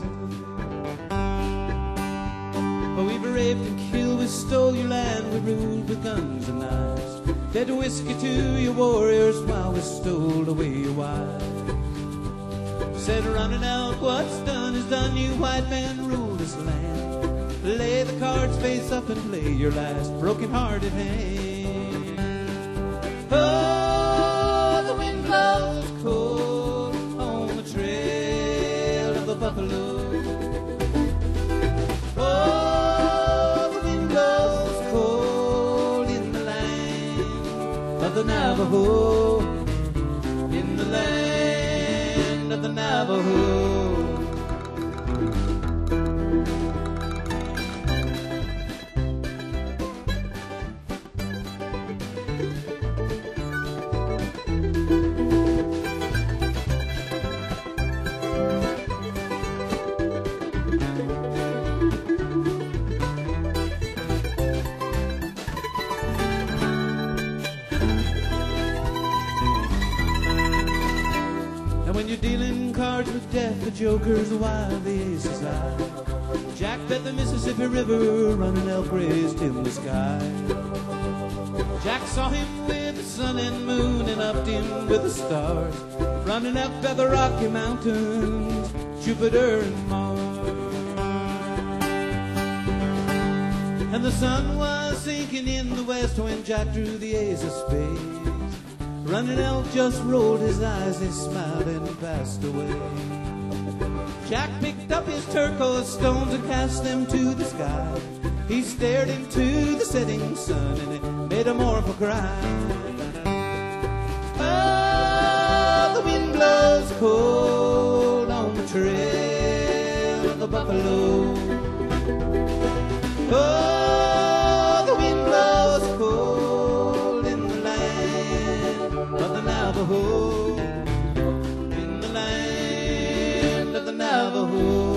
For we've raped and killed, we stole your land, we ruled with guns and knives, fed whiskey to your warriors while we stole away your wives. Said Running Elk, what's done is done, you white men rule this land. Lay the cards face up and play your last broken-hearted hand. Oh, the wind blows cold on the trail of the buffalo. Oh, the wind blows cold in the land of the Navajo. In the land of the Navajo. Death, the joker's wild, the ace is high. Jack bet the Mississippi River, Running Elk raised him the sky. Jack saw him with the sun and moon and upped him with the stars. Running Elk bet the Rocky Mountains, Jupiter and Mars. And the sun was sinking in the west when Jack drew the ace of spades. Running Elk just rolled his eyes, he smiled and passed away. Jack picked up his turquoise stones and cast them to the sky. He stared into the setting sun and it made a mournful cry. Oh, the wind blows cold on the trail of the buffalo. Oh, the wind blows cold in the land of the Navajo. In the land of the Navajo.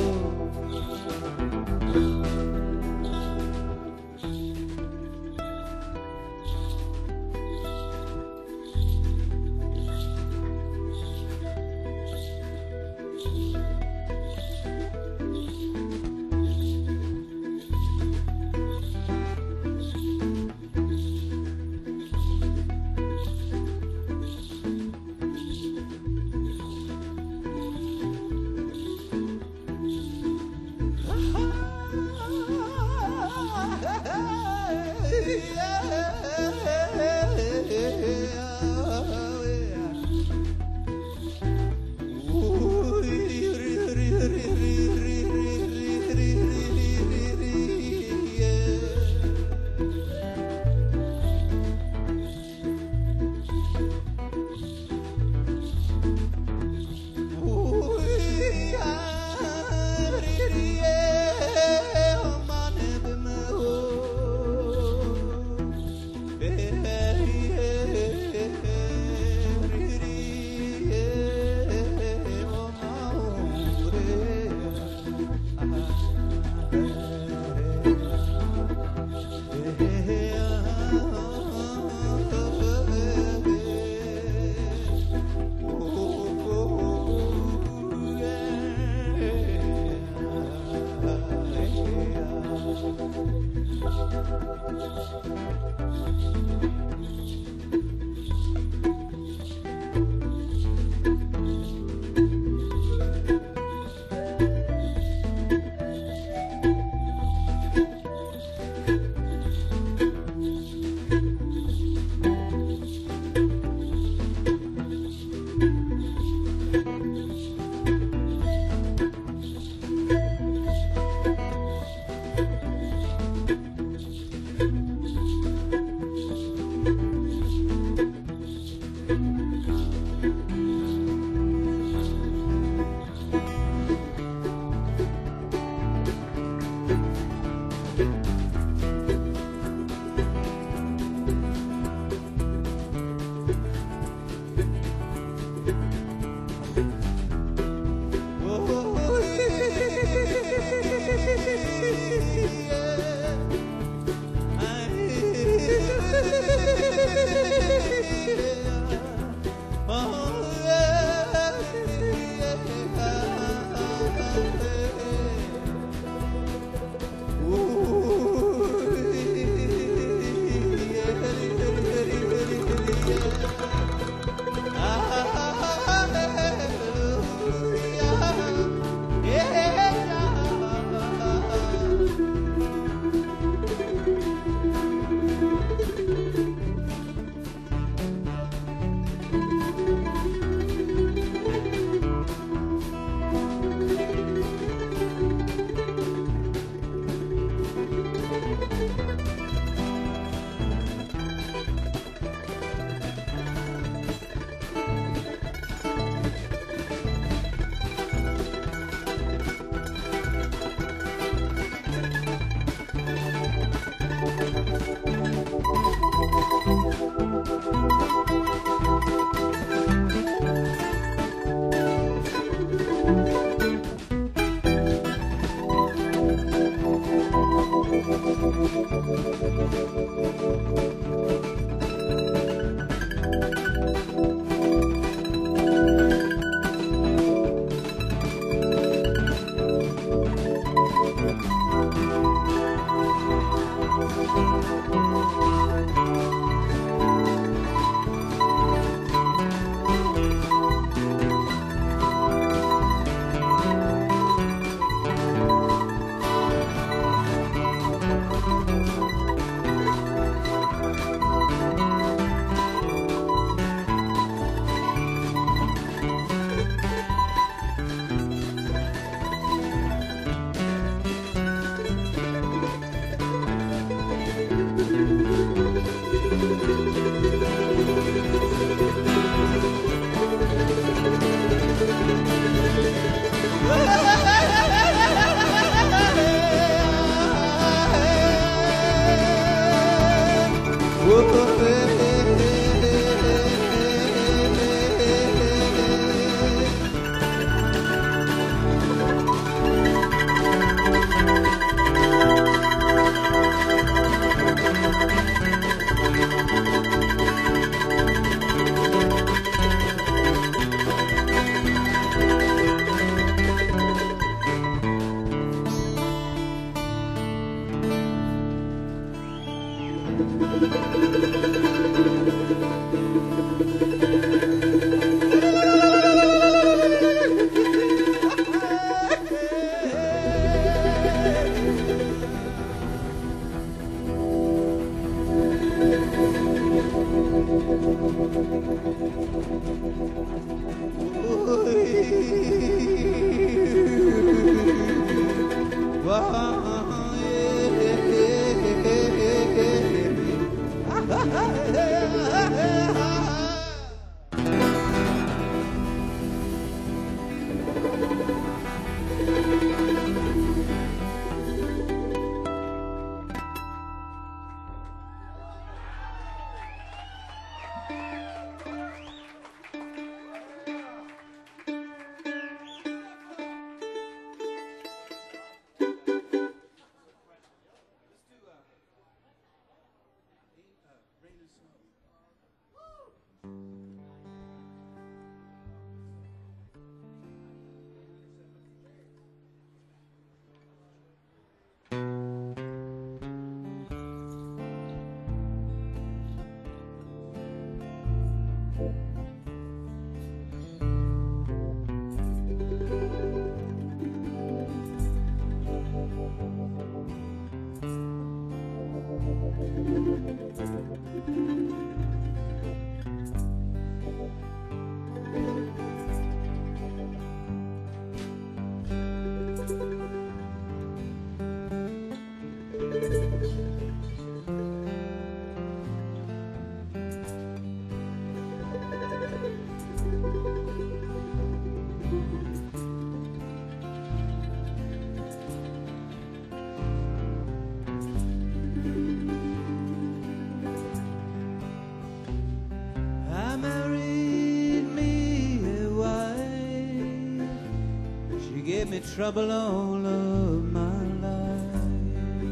trouble all of my life.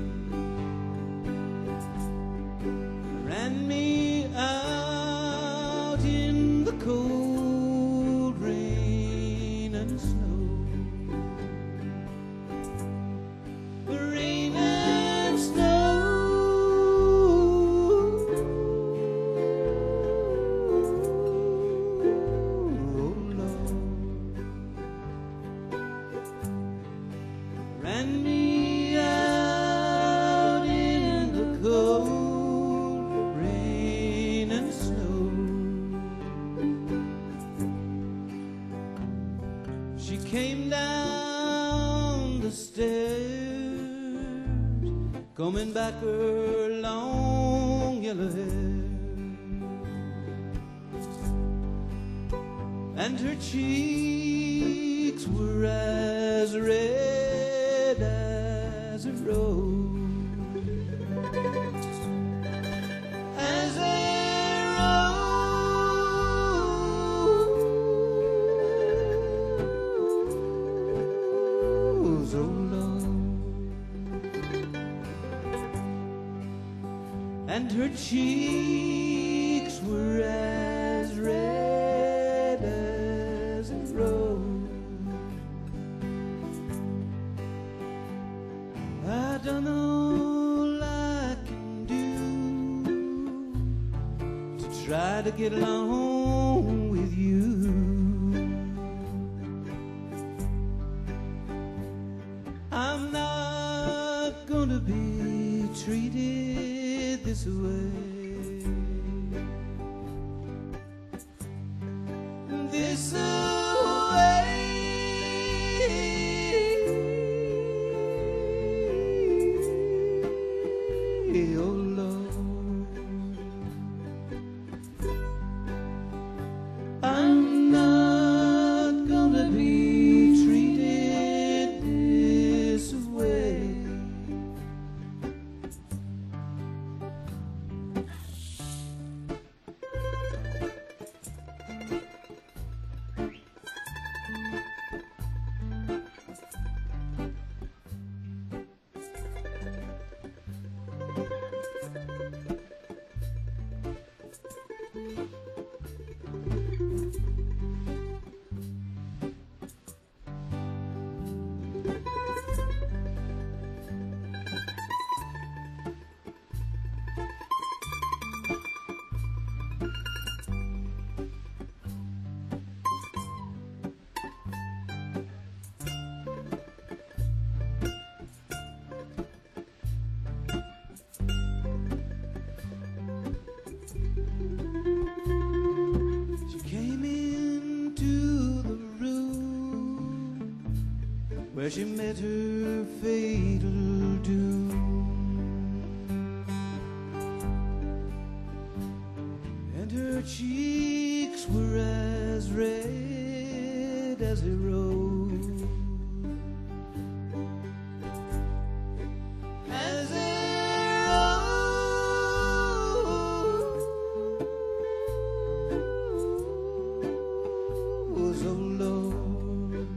Ran me out in the cold rain and snow. The rain and snow. Oh Lord. Ran me out in the cold rain and snow. She came down the stairs, combing back her long yellow hair, and her cheeks were as red as a rose, as a rose, oh Lord. And her cheeks were as red as a rose. I done all I can do to try to get along with you. I'm not gonna be treated this way. This way, oh Lord. I'm not gonna be treated this way. She came into the room where she met her fatal doom, and her cheeks were as red as a rose, as a rose, oh Lord.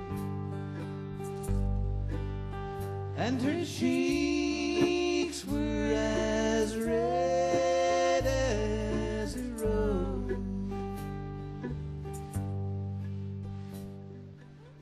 And her cheeks were as red as a rose.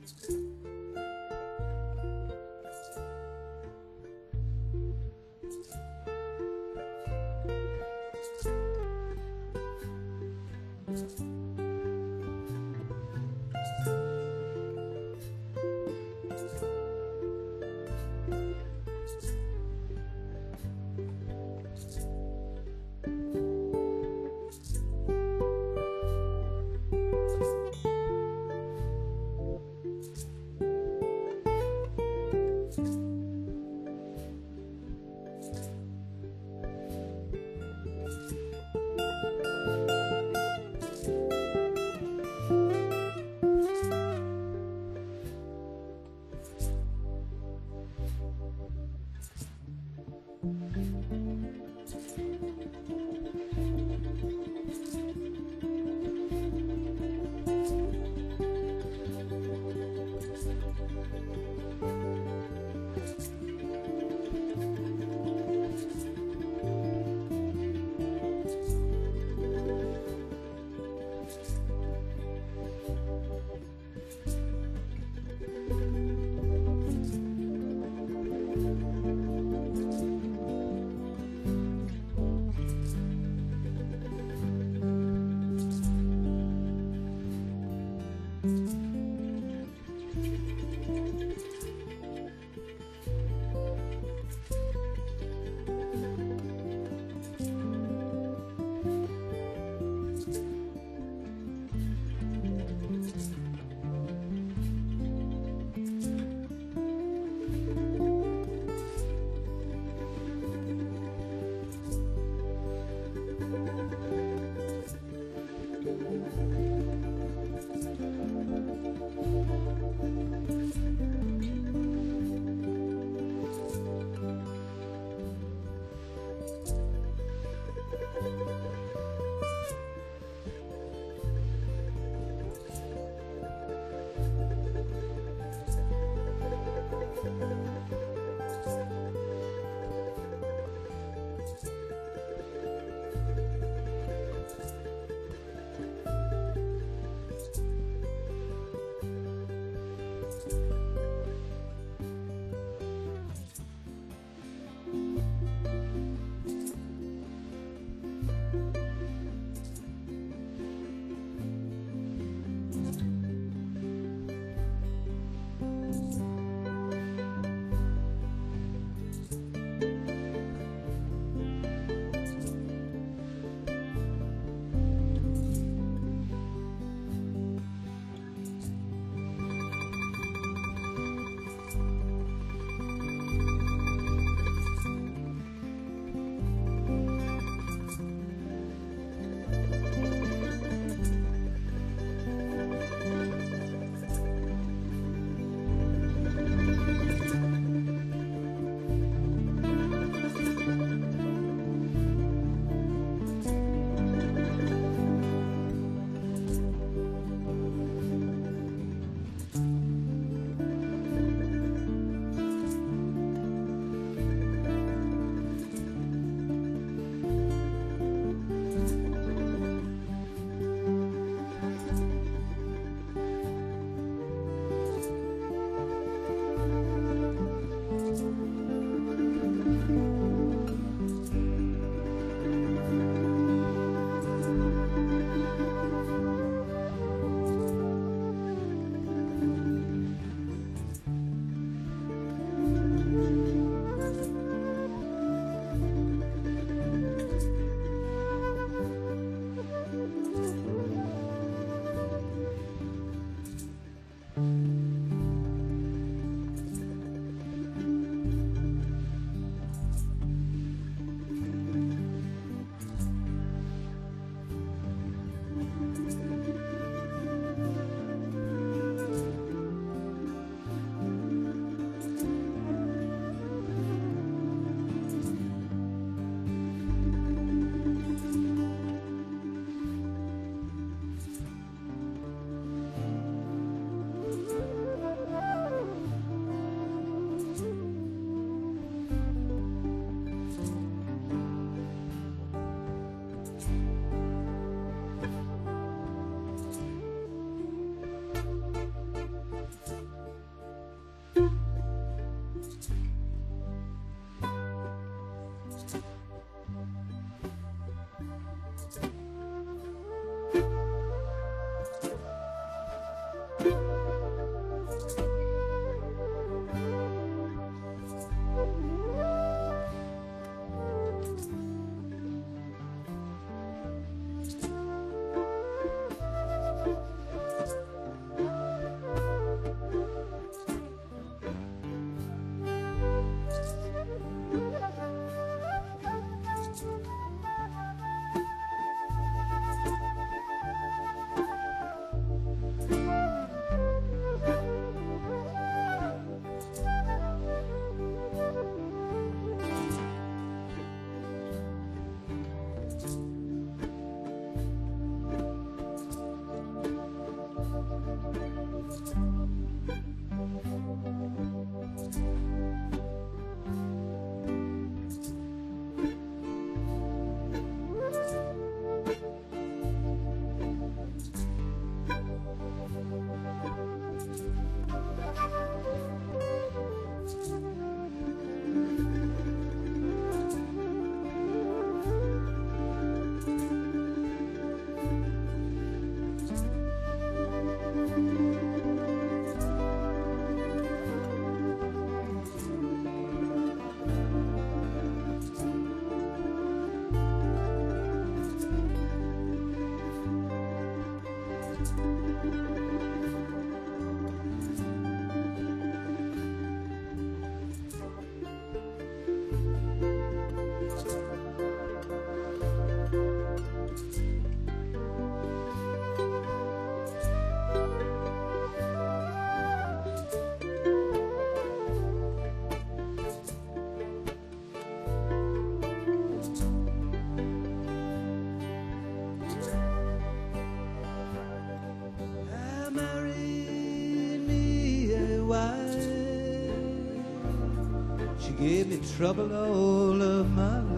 trouble all of my life.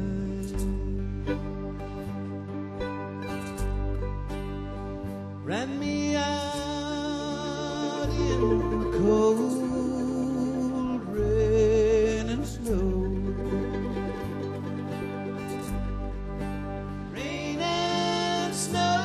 Ran me out in the cold rain and snow. Rain and snow.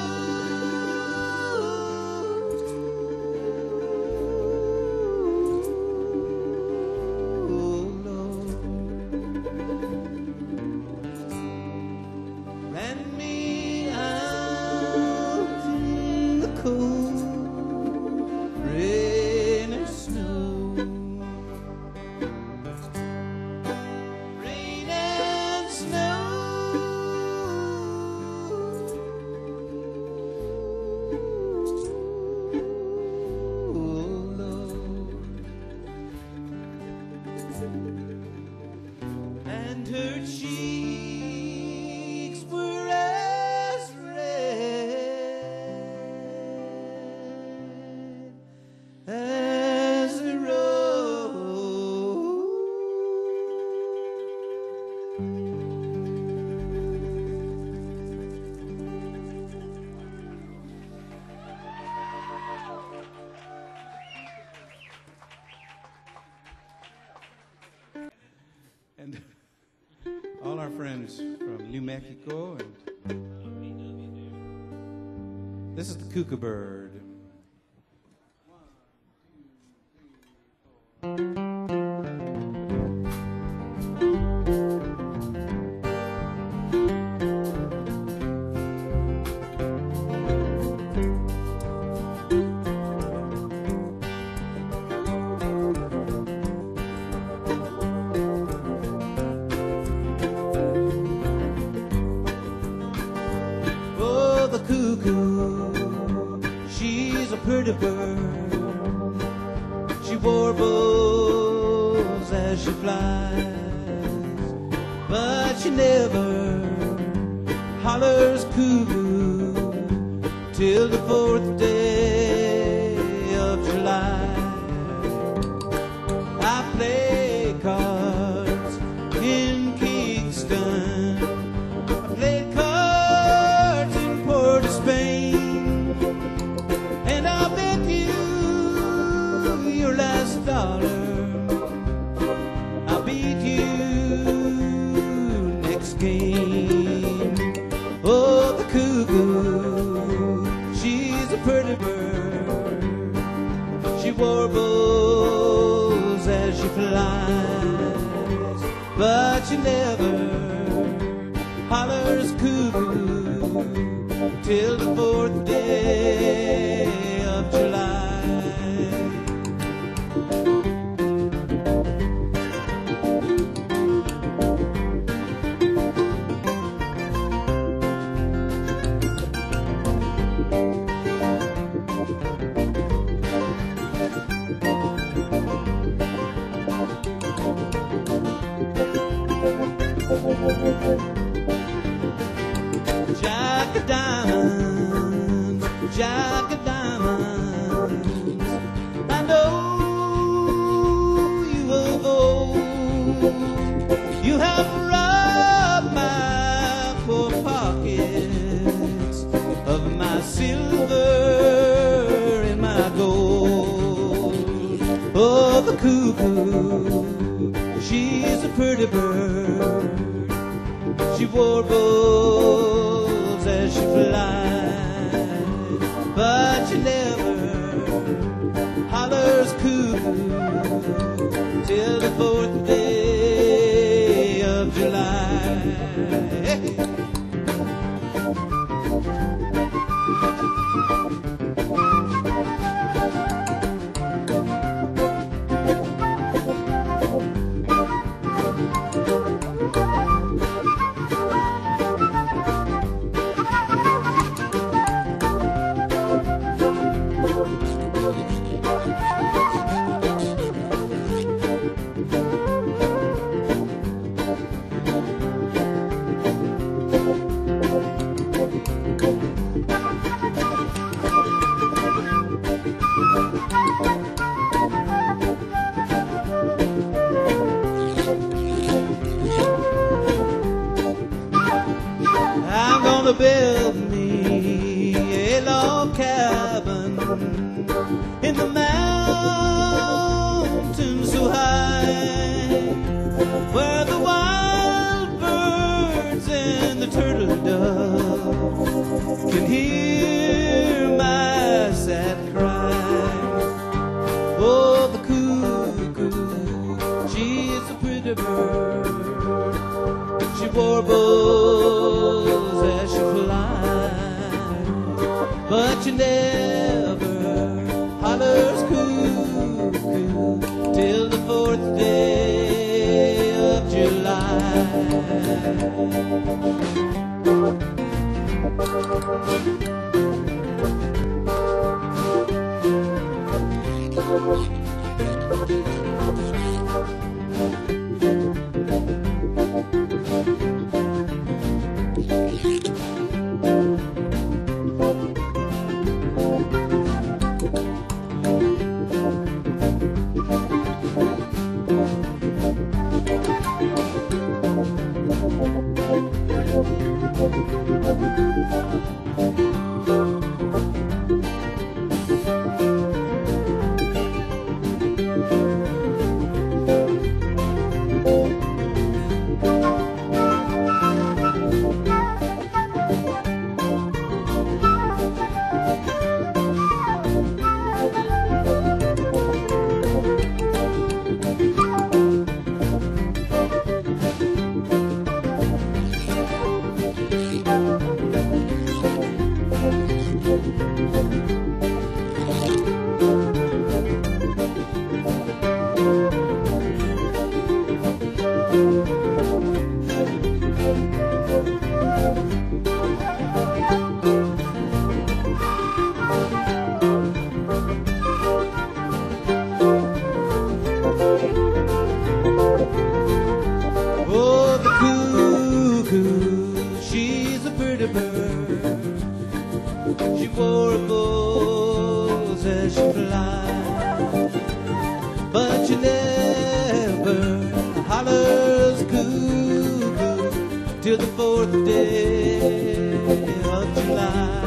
And all our friends from New Mexico, and this is the Cuckoo Bird. Pretty bird, she warbles as she flies, but she never hollers cuckoo till the fourth day of July. I play cards in Kingston, I play cards in Port of Spain, and I'll bet you your last dollar I'll beat you next game. Oh, the cuckoo, she's a pretty bird, she warbles as she flies, but she never hollers cuckoo till the fourth day of July. Jack of diamonds, Jack of diamonds, I know you of old, you have robbed my poor pockets of my silver and my gold. Oh, the cuckoo, she's a pretty bird, she warbles as she flies, but she never hollers cuckoo till the fourth day of July. Hey. build me a log cabin in the mountains so high, where the wild birds and the turtle dove can hear my sad cry. Oh, the cuckoo, she is a pretty bird. She warbles as she flies, but she never hollers cuckoo till the fourth day of July. Till the fourth day of July.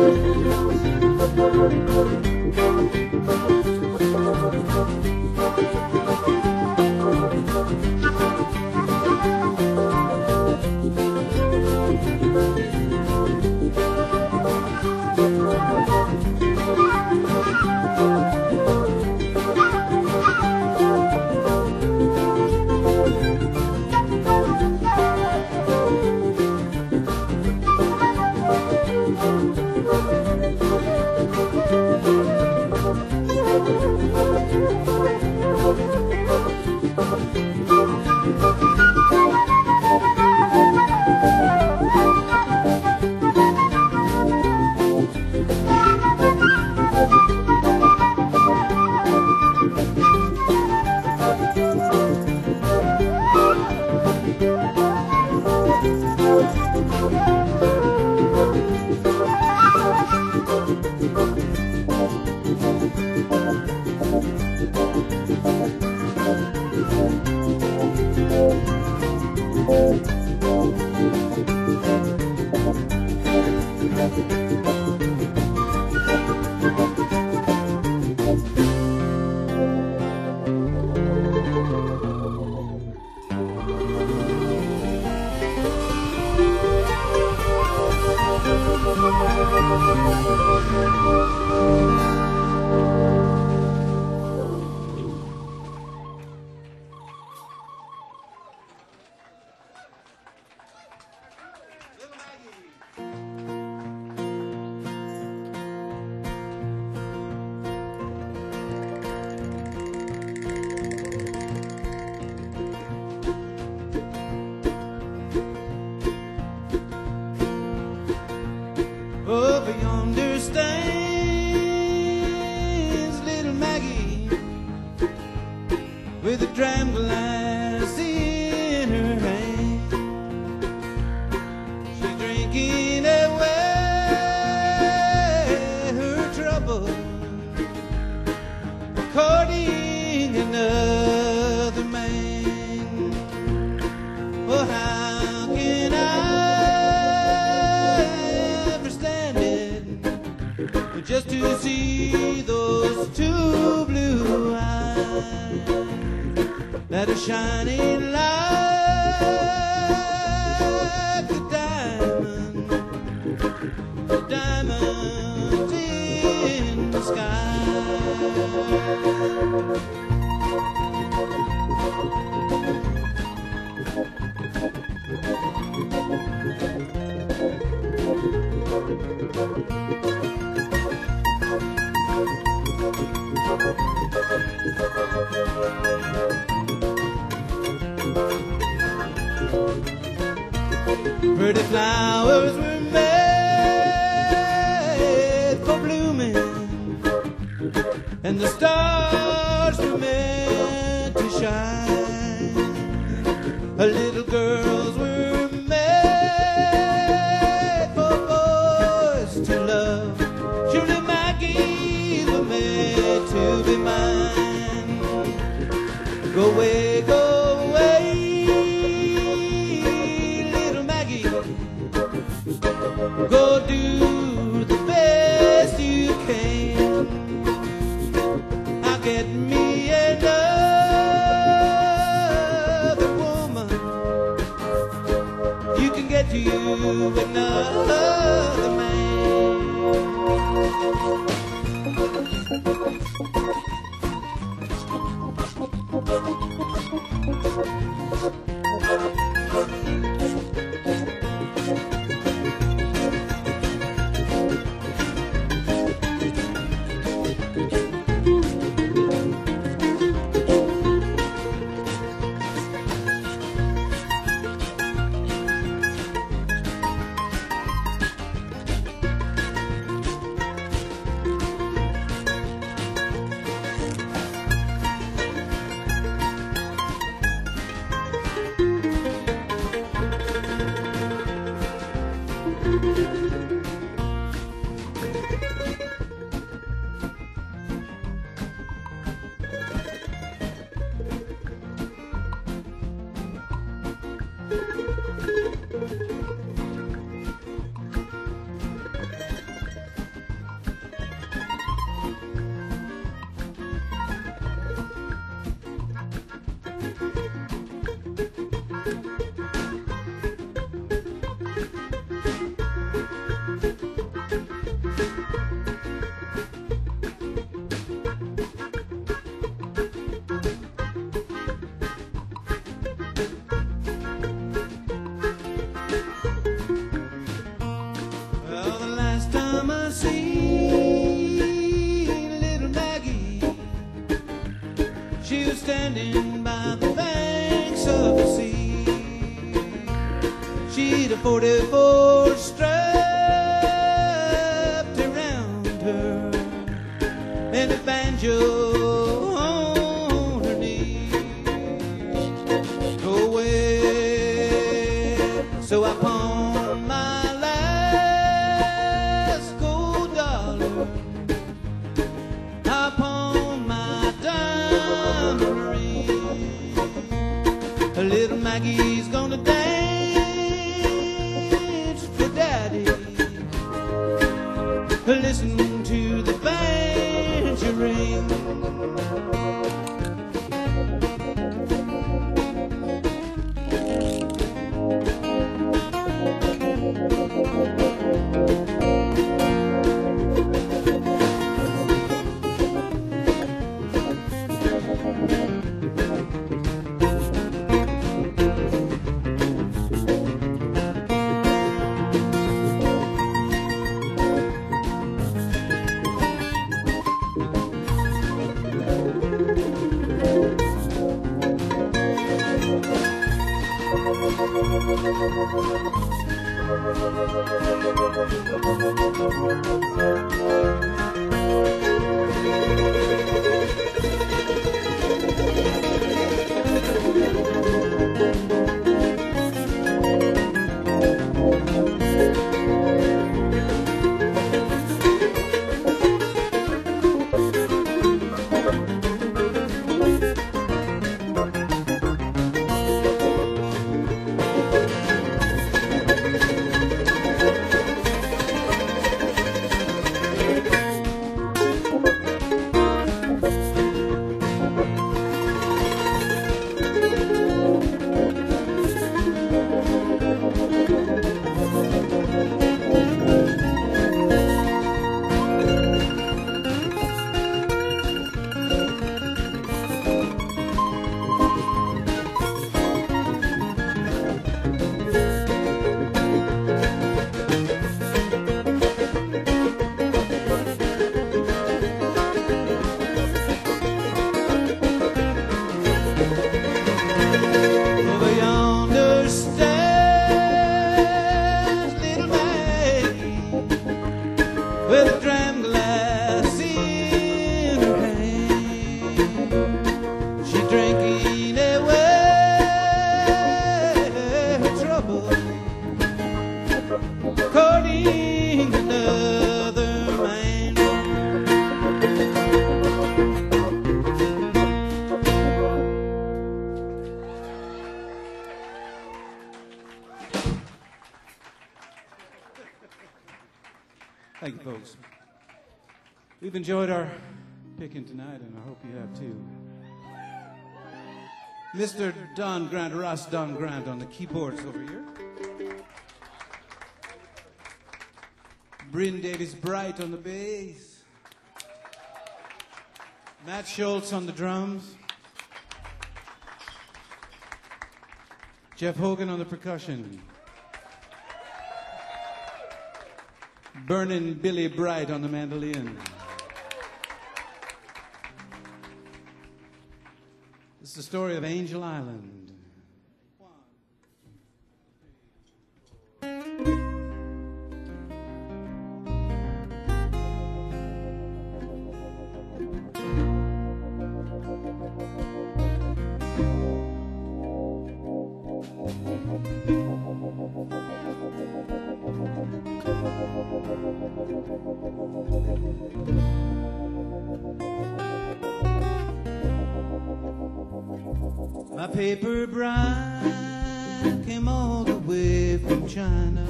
Thank you. Over yonder stands little Maggie with a dram glass in her hand. She's drinking away her trouble, courting another man. Oh, how can I just to see those two blue eyes that are shining like the diamond, the diamonds in the sky. Pretty flowers were made for blooming, and the stars were meant to shine. Her little girls were made for boys to love. Surely Maggie's were made to be mine. Go away, go away, little Maggie. Go do the best you can. I'll get me another woman. You can get to you another man. She was standing by the banks of the sea. She'd a forty-four strapped around her and a banjo on her knee. Go away, so I pawned my last gold dollar. I pawned my diamond ring. Little Maggie's gonna dance for Daddy. Listen to the banjo ring. Thank you, folks. We've enjoyed our picking tonight, and I hope you have too. Mister Don Grant, Ross Don Grant on the keyboards over here. Bryn Davis Bright on the bass. Matt Schultz on the drums. Jeff Hogan on the percussion. Burnin' Billy Bright on the mandolin. This is the story of Angel Island. My paper bride came all the way from China.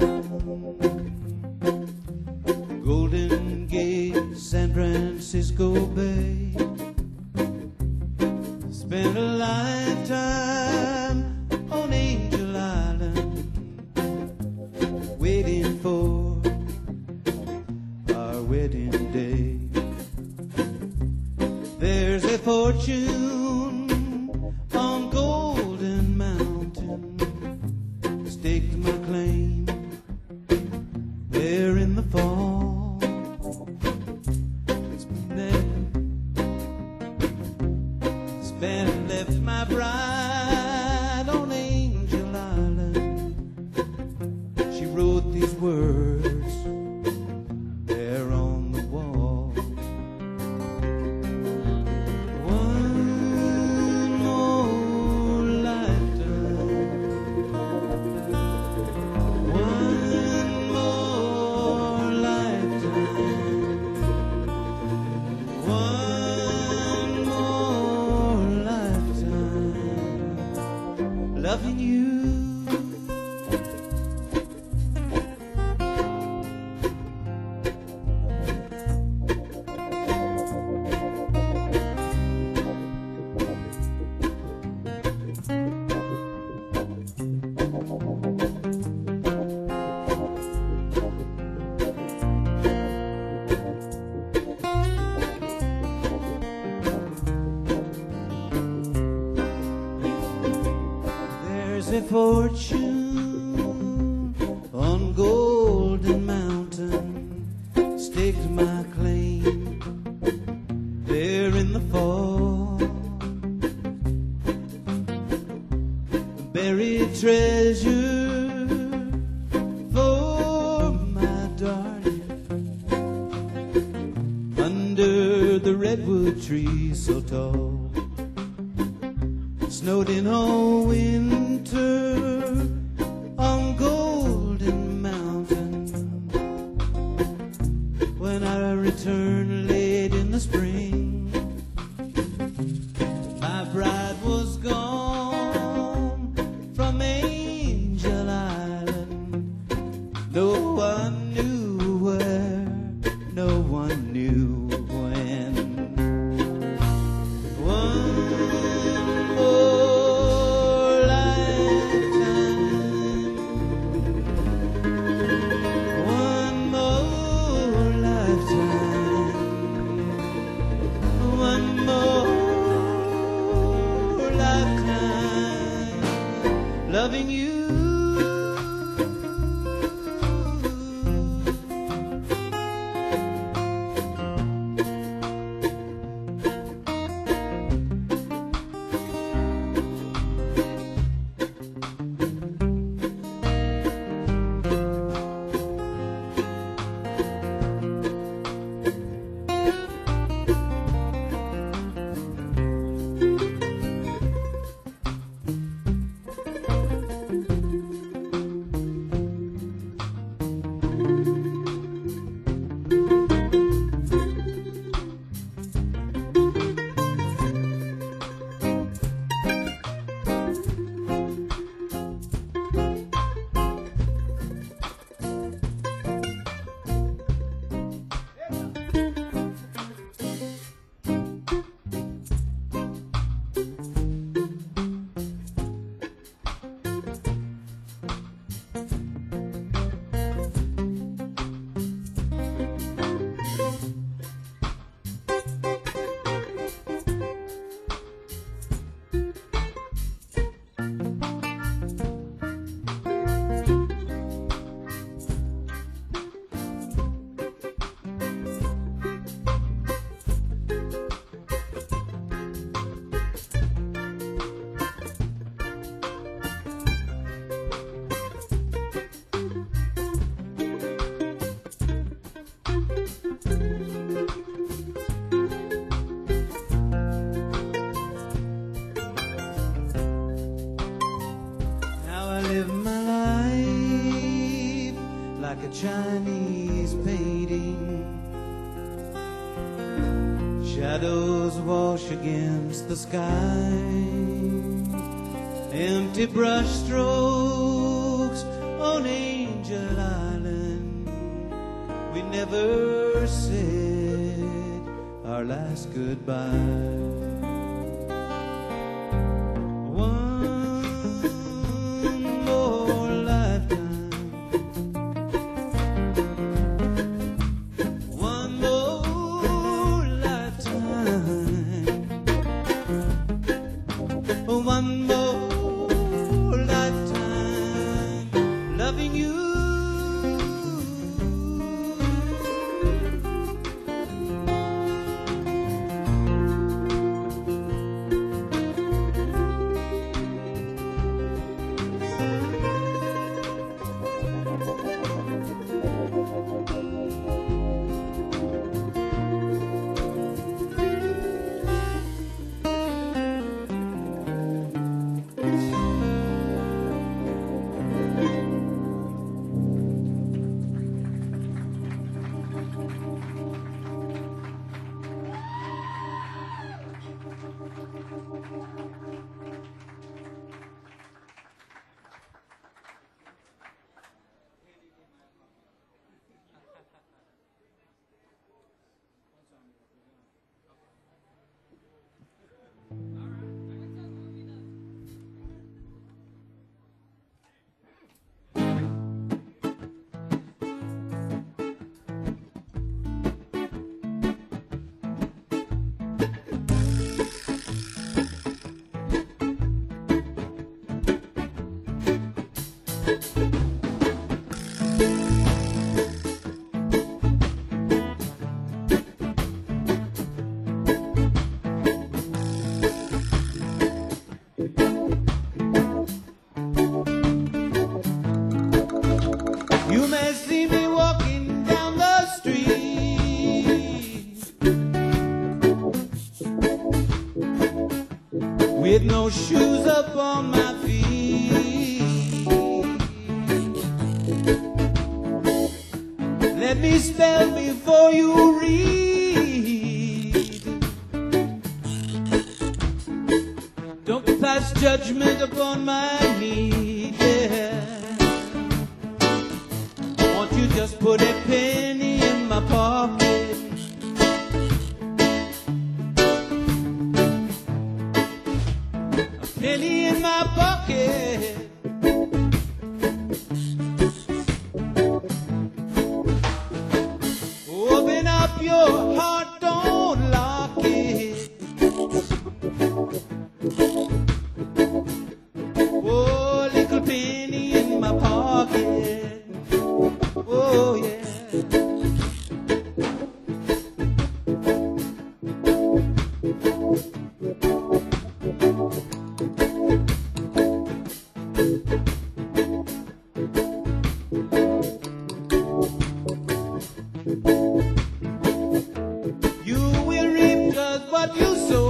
Golden Gate, San Francisco Bay. Spent a lifetime on Angel Island, waiting for our wedding day. There's a fortune on Golden Mountain, staked my claim there in the fall. It's been there, and left my bride on Angel Island. She wrote these words there on the wall. One more lifetime, one more lifetime, one more lifetime, loving you. There's a fortune on Golden Mountain, staked my claim there in the fall. Buried treasure for my darling under the redwood tree so tall. Snowed in all winter on Golden Mountain. When I return late in the spring, my bride was gone from Angel Island. No one knew where, no one knew when. One more lifetime, one more lifetime, one more lifetime, loving you. Like a Chinese painting, shadows wash against the sky, empty brush strokes on Angel Island. We never said our last goodbye. One more lifetime, loving you. with no shoes upon my feet. Let me spell before you read. Don't pass judgment upon my need, yeah. Won't you just put a penny in my pocket? A penny in my pocket. Open up your heart, don't lock it. Oh, little penny in my pocket. Oh, yeah. You will reap just what you sow.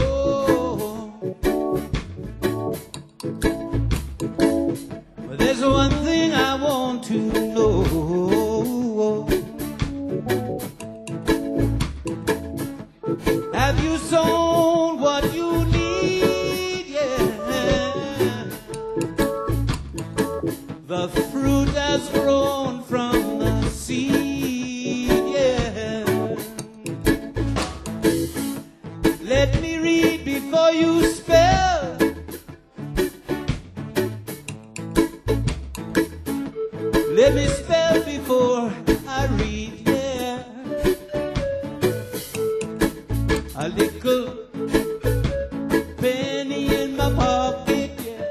But there's one thing I want to know. Have you sown what you need? Yeah. The fruit has grown from the seed. Yeah. Let me read before you spell. Let me spell before I read, yeah. A little penny in my pocket, yeah.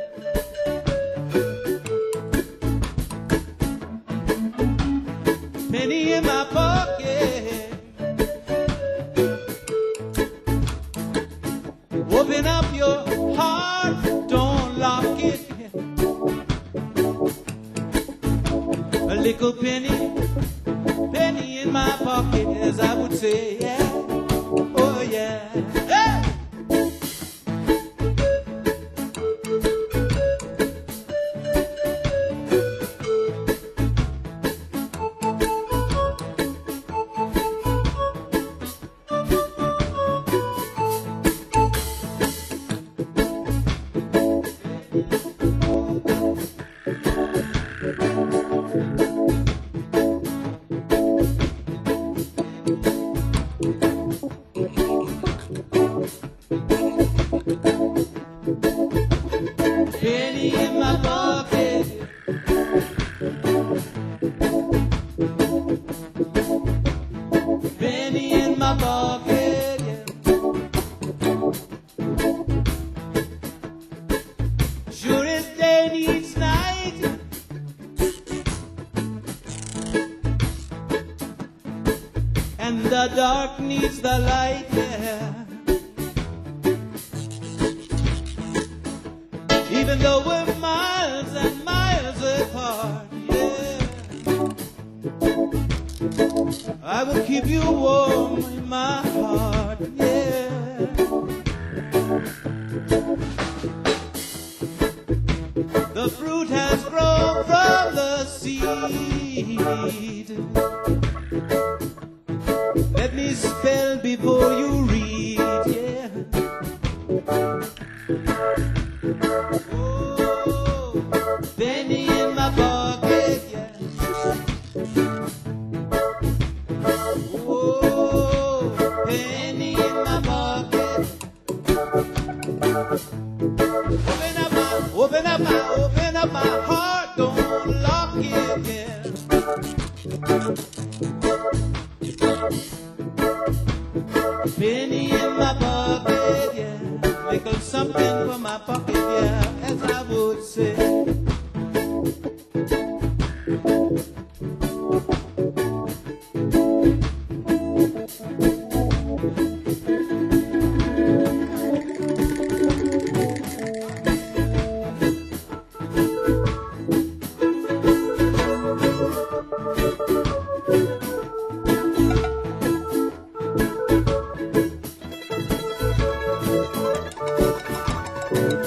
Penny in my pocket. Open up your heart, don't lock it. A little penny, penny in my pocket, as I would say, yeah. Oh, yeah. Hey! Penny in my pocket. Penny in my pocket, yeah. Sure as day needs night. And the dark needs the light, yeah. Even though we're miles and miles apart, yeah. I will keep you warm in my heart, yeah. The fruit has grown from the seed. Let me spell before you read, yeah. Oh, penny in my pocket, yeah. Oh, penny in my pocket. Open up my, open up my, open up my heart, don't lock it, yeah. Penny in my pocket, yeah. Little something for my pocket, yeah, as I would say. Thank you.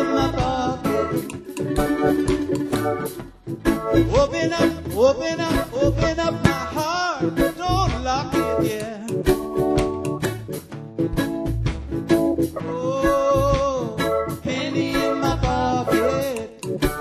in my pocket. Open up, open up, open up my heart. Don't lock it, yeah. Oh, penny in my pocket.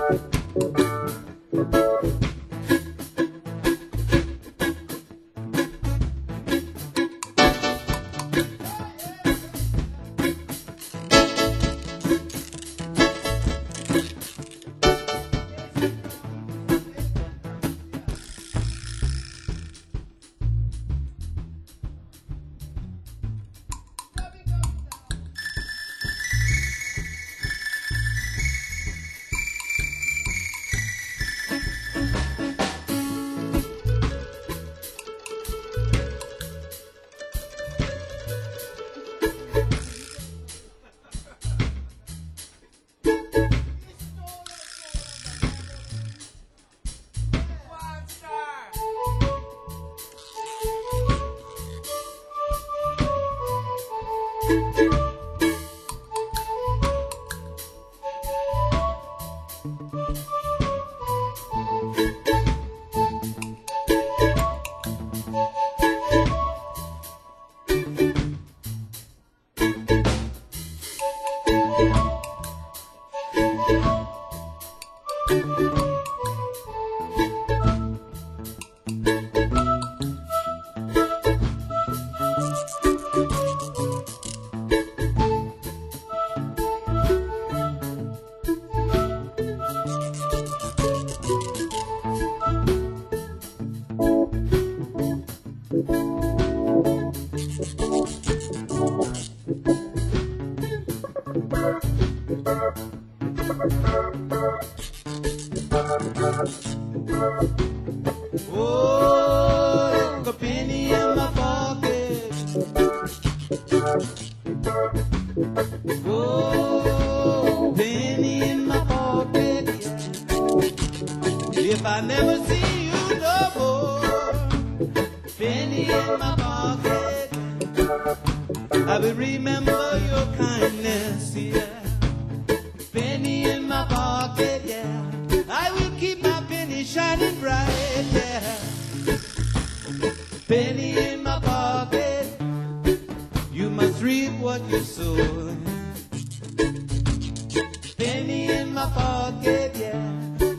Oh, a penny in my pocket. Oh, penny in my pocket. Yeah. If I never see you no more, penny in my pocket, I will remember your kindness. Yeah. Penny in my pocket, yeah. I will keep my penny shining bright, yeah. Penny in my pocket, you must reap what you sow. Penny in my pocket, yeah.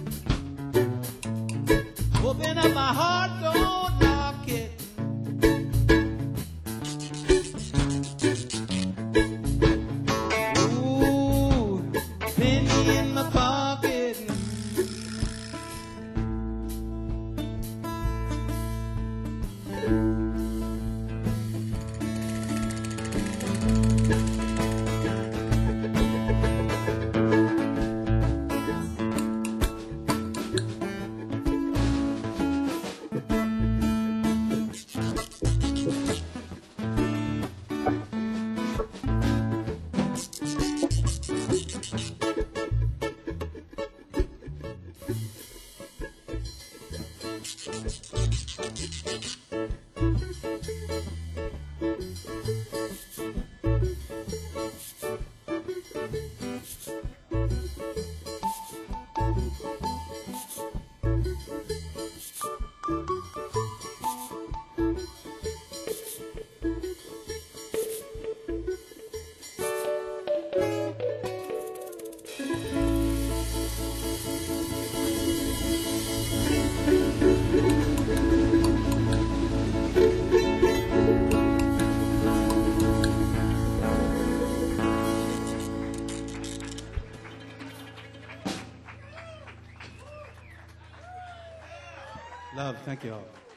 Open up my heart, don't lock it. Ooh, penny in my pocket. Love, thank you all.